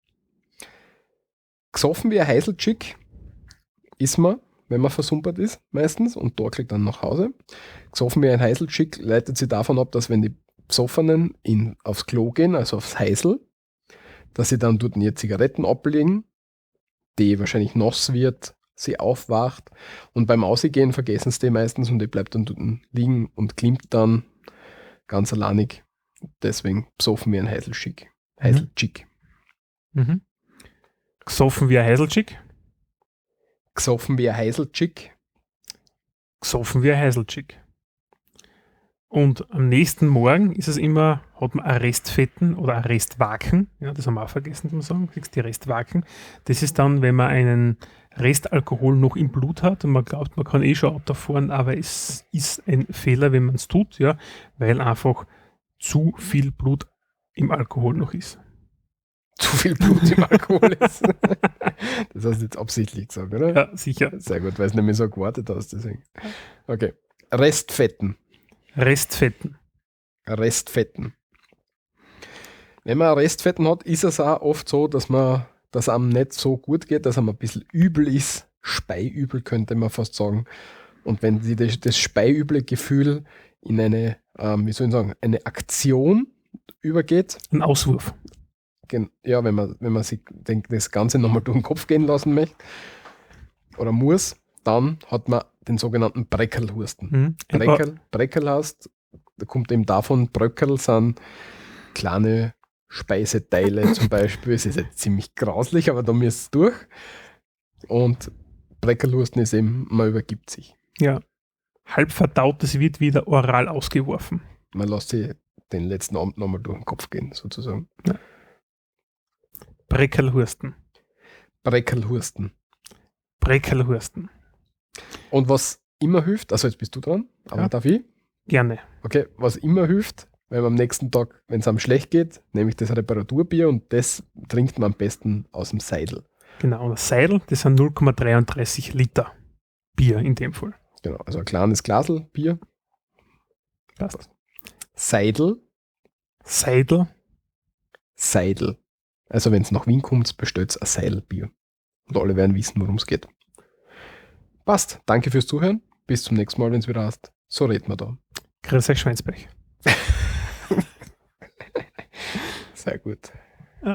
Gesoffen wie ein Heiselchick ist man, wenn man versumpert ist, meistens, und torkelt dann nach Hause. Gesoffen wie ein Heiselchick leitet sich davon ab, dass wenn die Besoffenen in, aufs Klo gehen, also aufs Heisel, dass sie dann dort ihre Zigaretten ablegen, die wahrscheinlich nass wird, sie aufwacht, und beim Ausgehen vergessen sie die meistens und die bleibt dann dort liegen und klimmt dann ganz alleinig. Deswegen besoffen wie ein Heiselchick. Heiselchick. Mhm. Gesoffen wie ein Heiselchick. Gesoffen wie ein Heiselchick. Gesoffen wie ein Heiselchick. Und am nächsten Morgen ist es immer, hat man ein Restfetten oder ein Restwaken. Ja, das haben wir auch vergessen zu sagen. Die Restwaken. Das ist dann, wenn man einen Restalkohol noch im Blut hat und man glaubt, man kann eh schon Auto fahren, aber es ist ein Fehler, wenn man es tut, ja, weil einfach zu viel Blut im Alkohol noch ist. Zu viel Blut im Alkohol ist. Das hast du jetzt absichtlich gesagt, oder? Ja, sicher. Sehr gut, weil es nämlich so gewartet hast, deswegen. Okay. Restfetten. Restfetten. Restfetten. Wenn man Restfetten hat, ist es auch oft so, dass man, dass einem nicht so gut geht, dass einem ein bisschen übel ist. Speiübel könnte man fast sagen. Und wenn die, das, das speiüble Gefühl in eine, ähm, wie soll ich sagen, eine Aktion übergeht. Ein Auswurf. Ja, wenn man, wenn man sich denkt, das Ganze nochmal durch den Kopf gehen lassen möchte oder muss, dann hat man den sogenannten Breckerlhusten. Mhm. Breckerl, Breckerl heißt, da kommt eben davon, Bröckerl sind kleine Speiseteile zum Beispiel. Es ist jetzt ziemlich grauslich, aber da müsst es durch. Und Breckerlhusten ist eben, man übergibt sich. Ja. Halb verdautes wird wieder oral ausgeworfen. Man lässt sich den letzten Abend nochmal durch den Kopf gehen, sozusagen. Ja. Breckerlhusten. Breckerlhusten. Breckerlhusten. Und was immer hilft, also jetzt bist du dran, aber Ja. darf ich? Gerne. Okay, was immer hilft, wenn man am nächsten Tag, wenn es einem schlecht geht, nämlich das Reparaturbier, und das trinkt man am besten aus dem Seidel. Genau. Und das Seidel, das sind null Komma dreiunddreißig Liter Bier in dem Fall. Genau, also ein kleines Glasl Bier. Passt. Seidel, Seidel. Seidel. Also wenn es nach Wien kommt, bestellt ein Seidelbier. Und alle werden wissen, worum es geht. Passt. Danke fürs Zuhören. Bis zum nächsten Mal, wenn es wieder heißt. So reden wir da. Grüß euch, Schweinsberg. Sehr gut.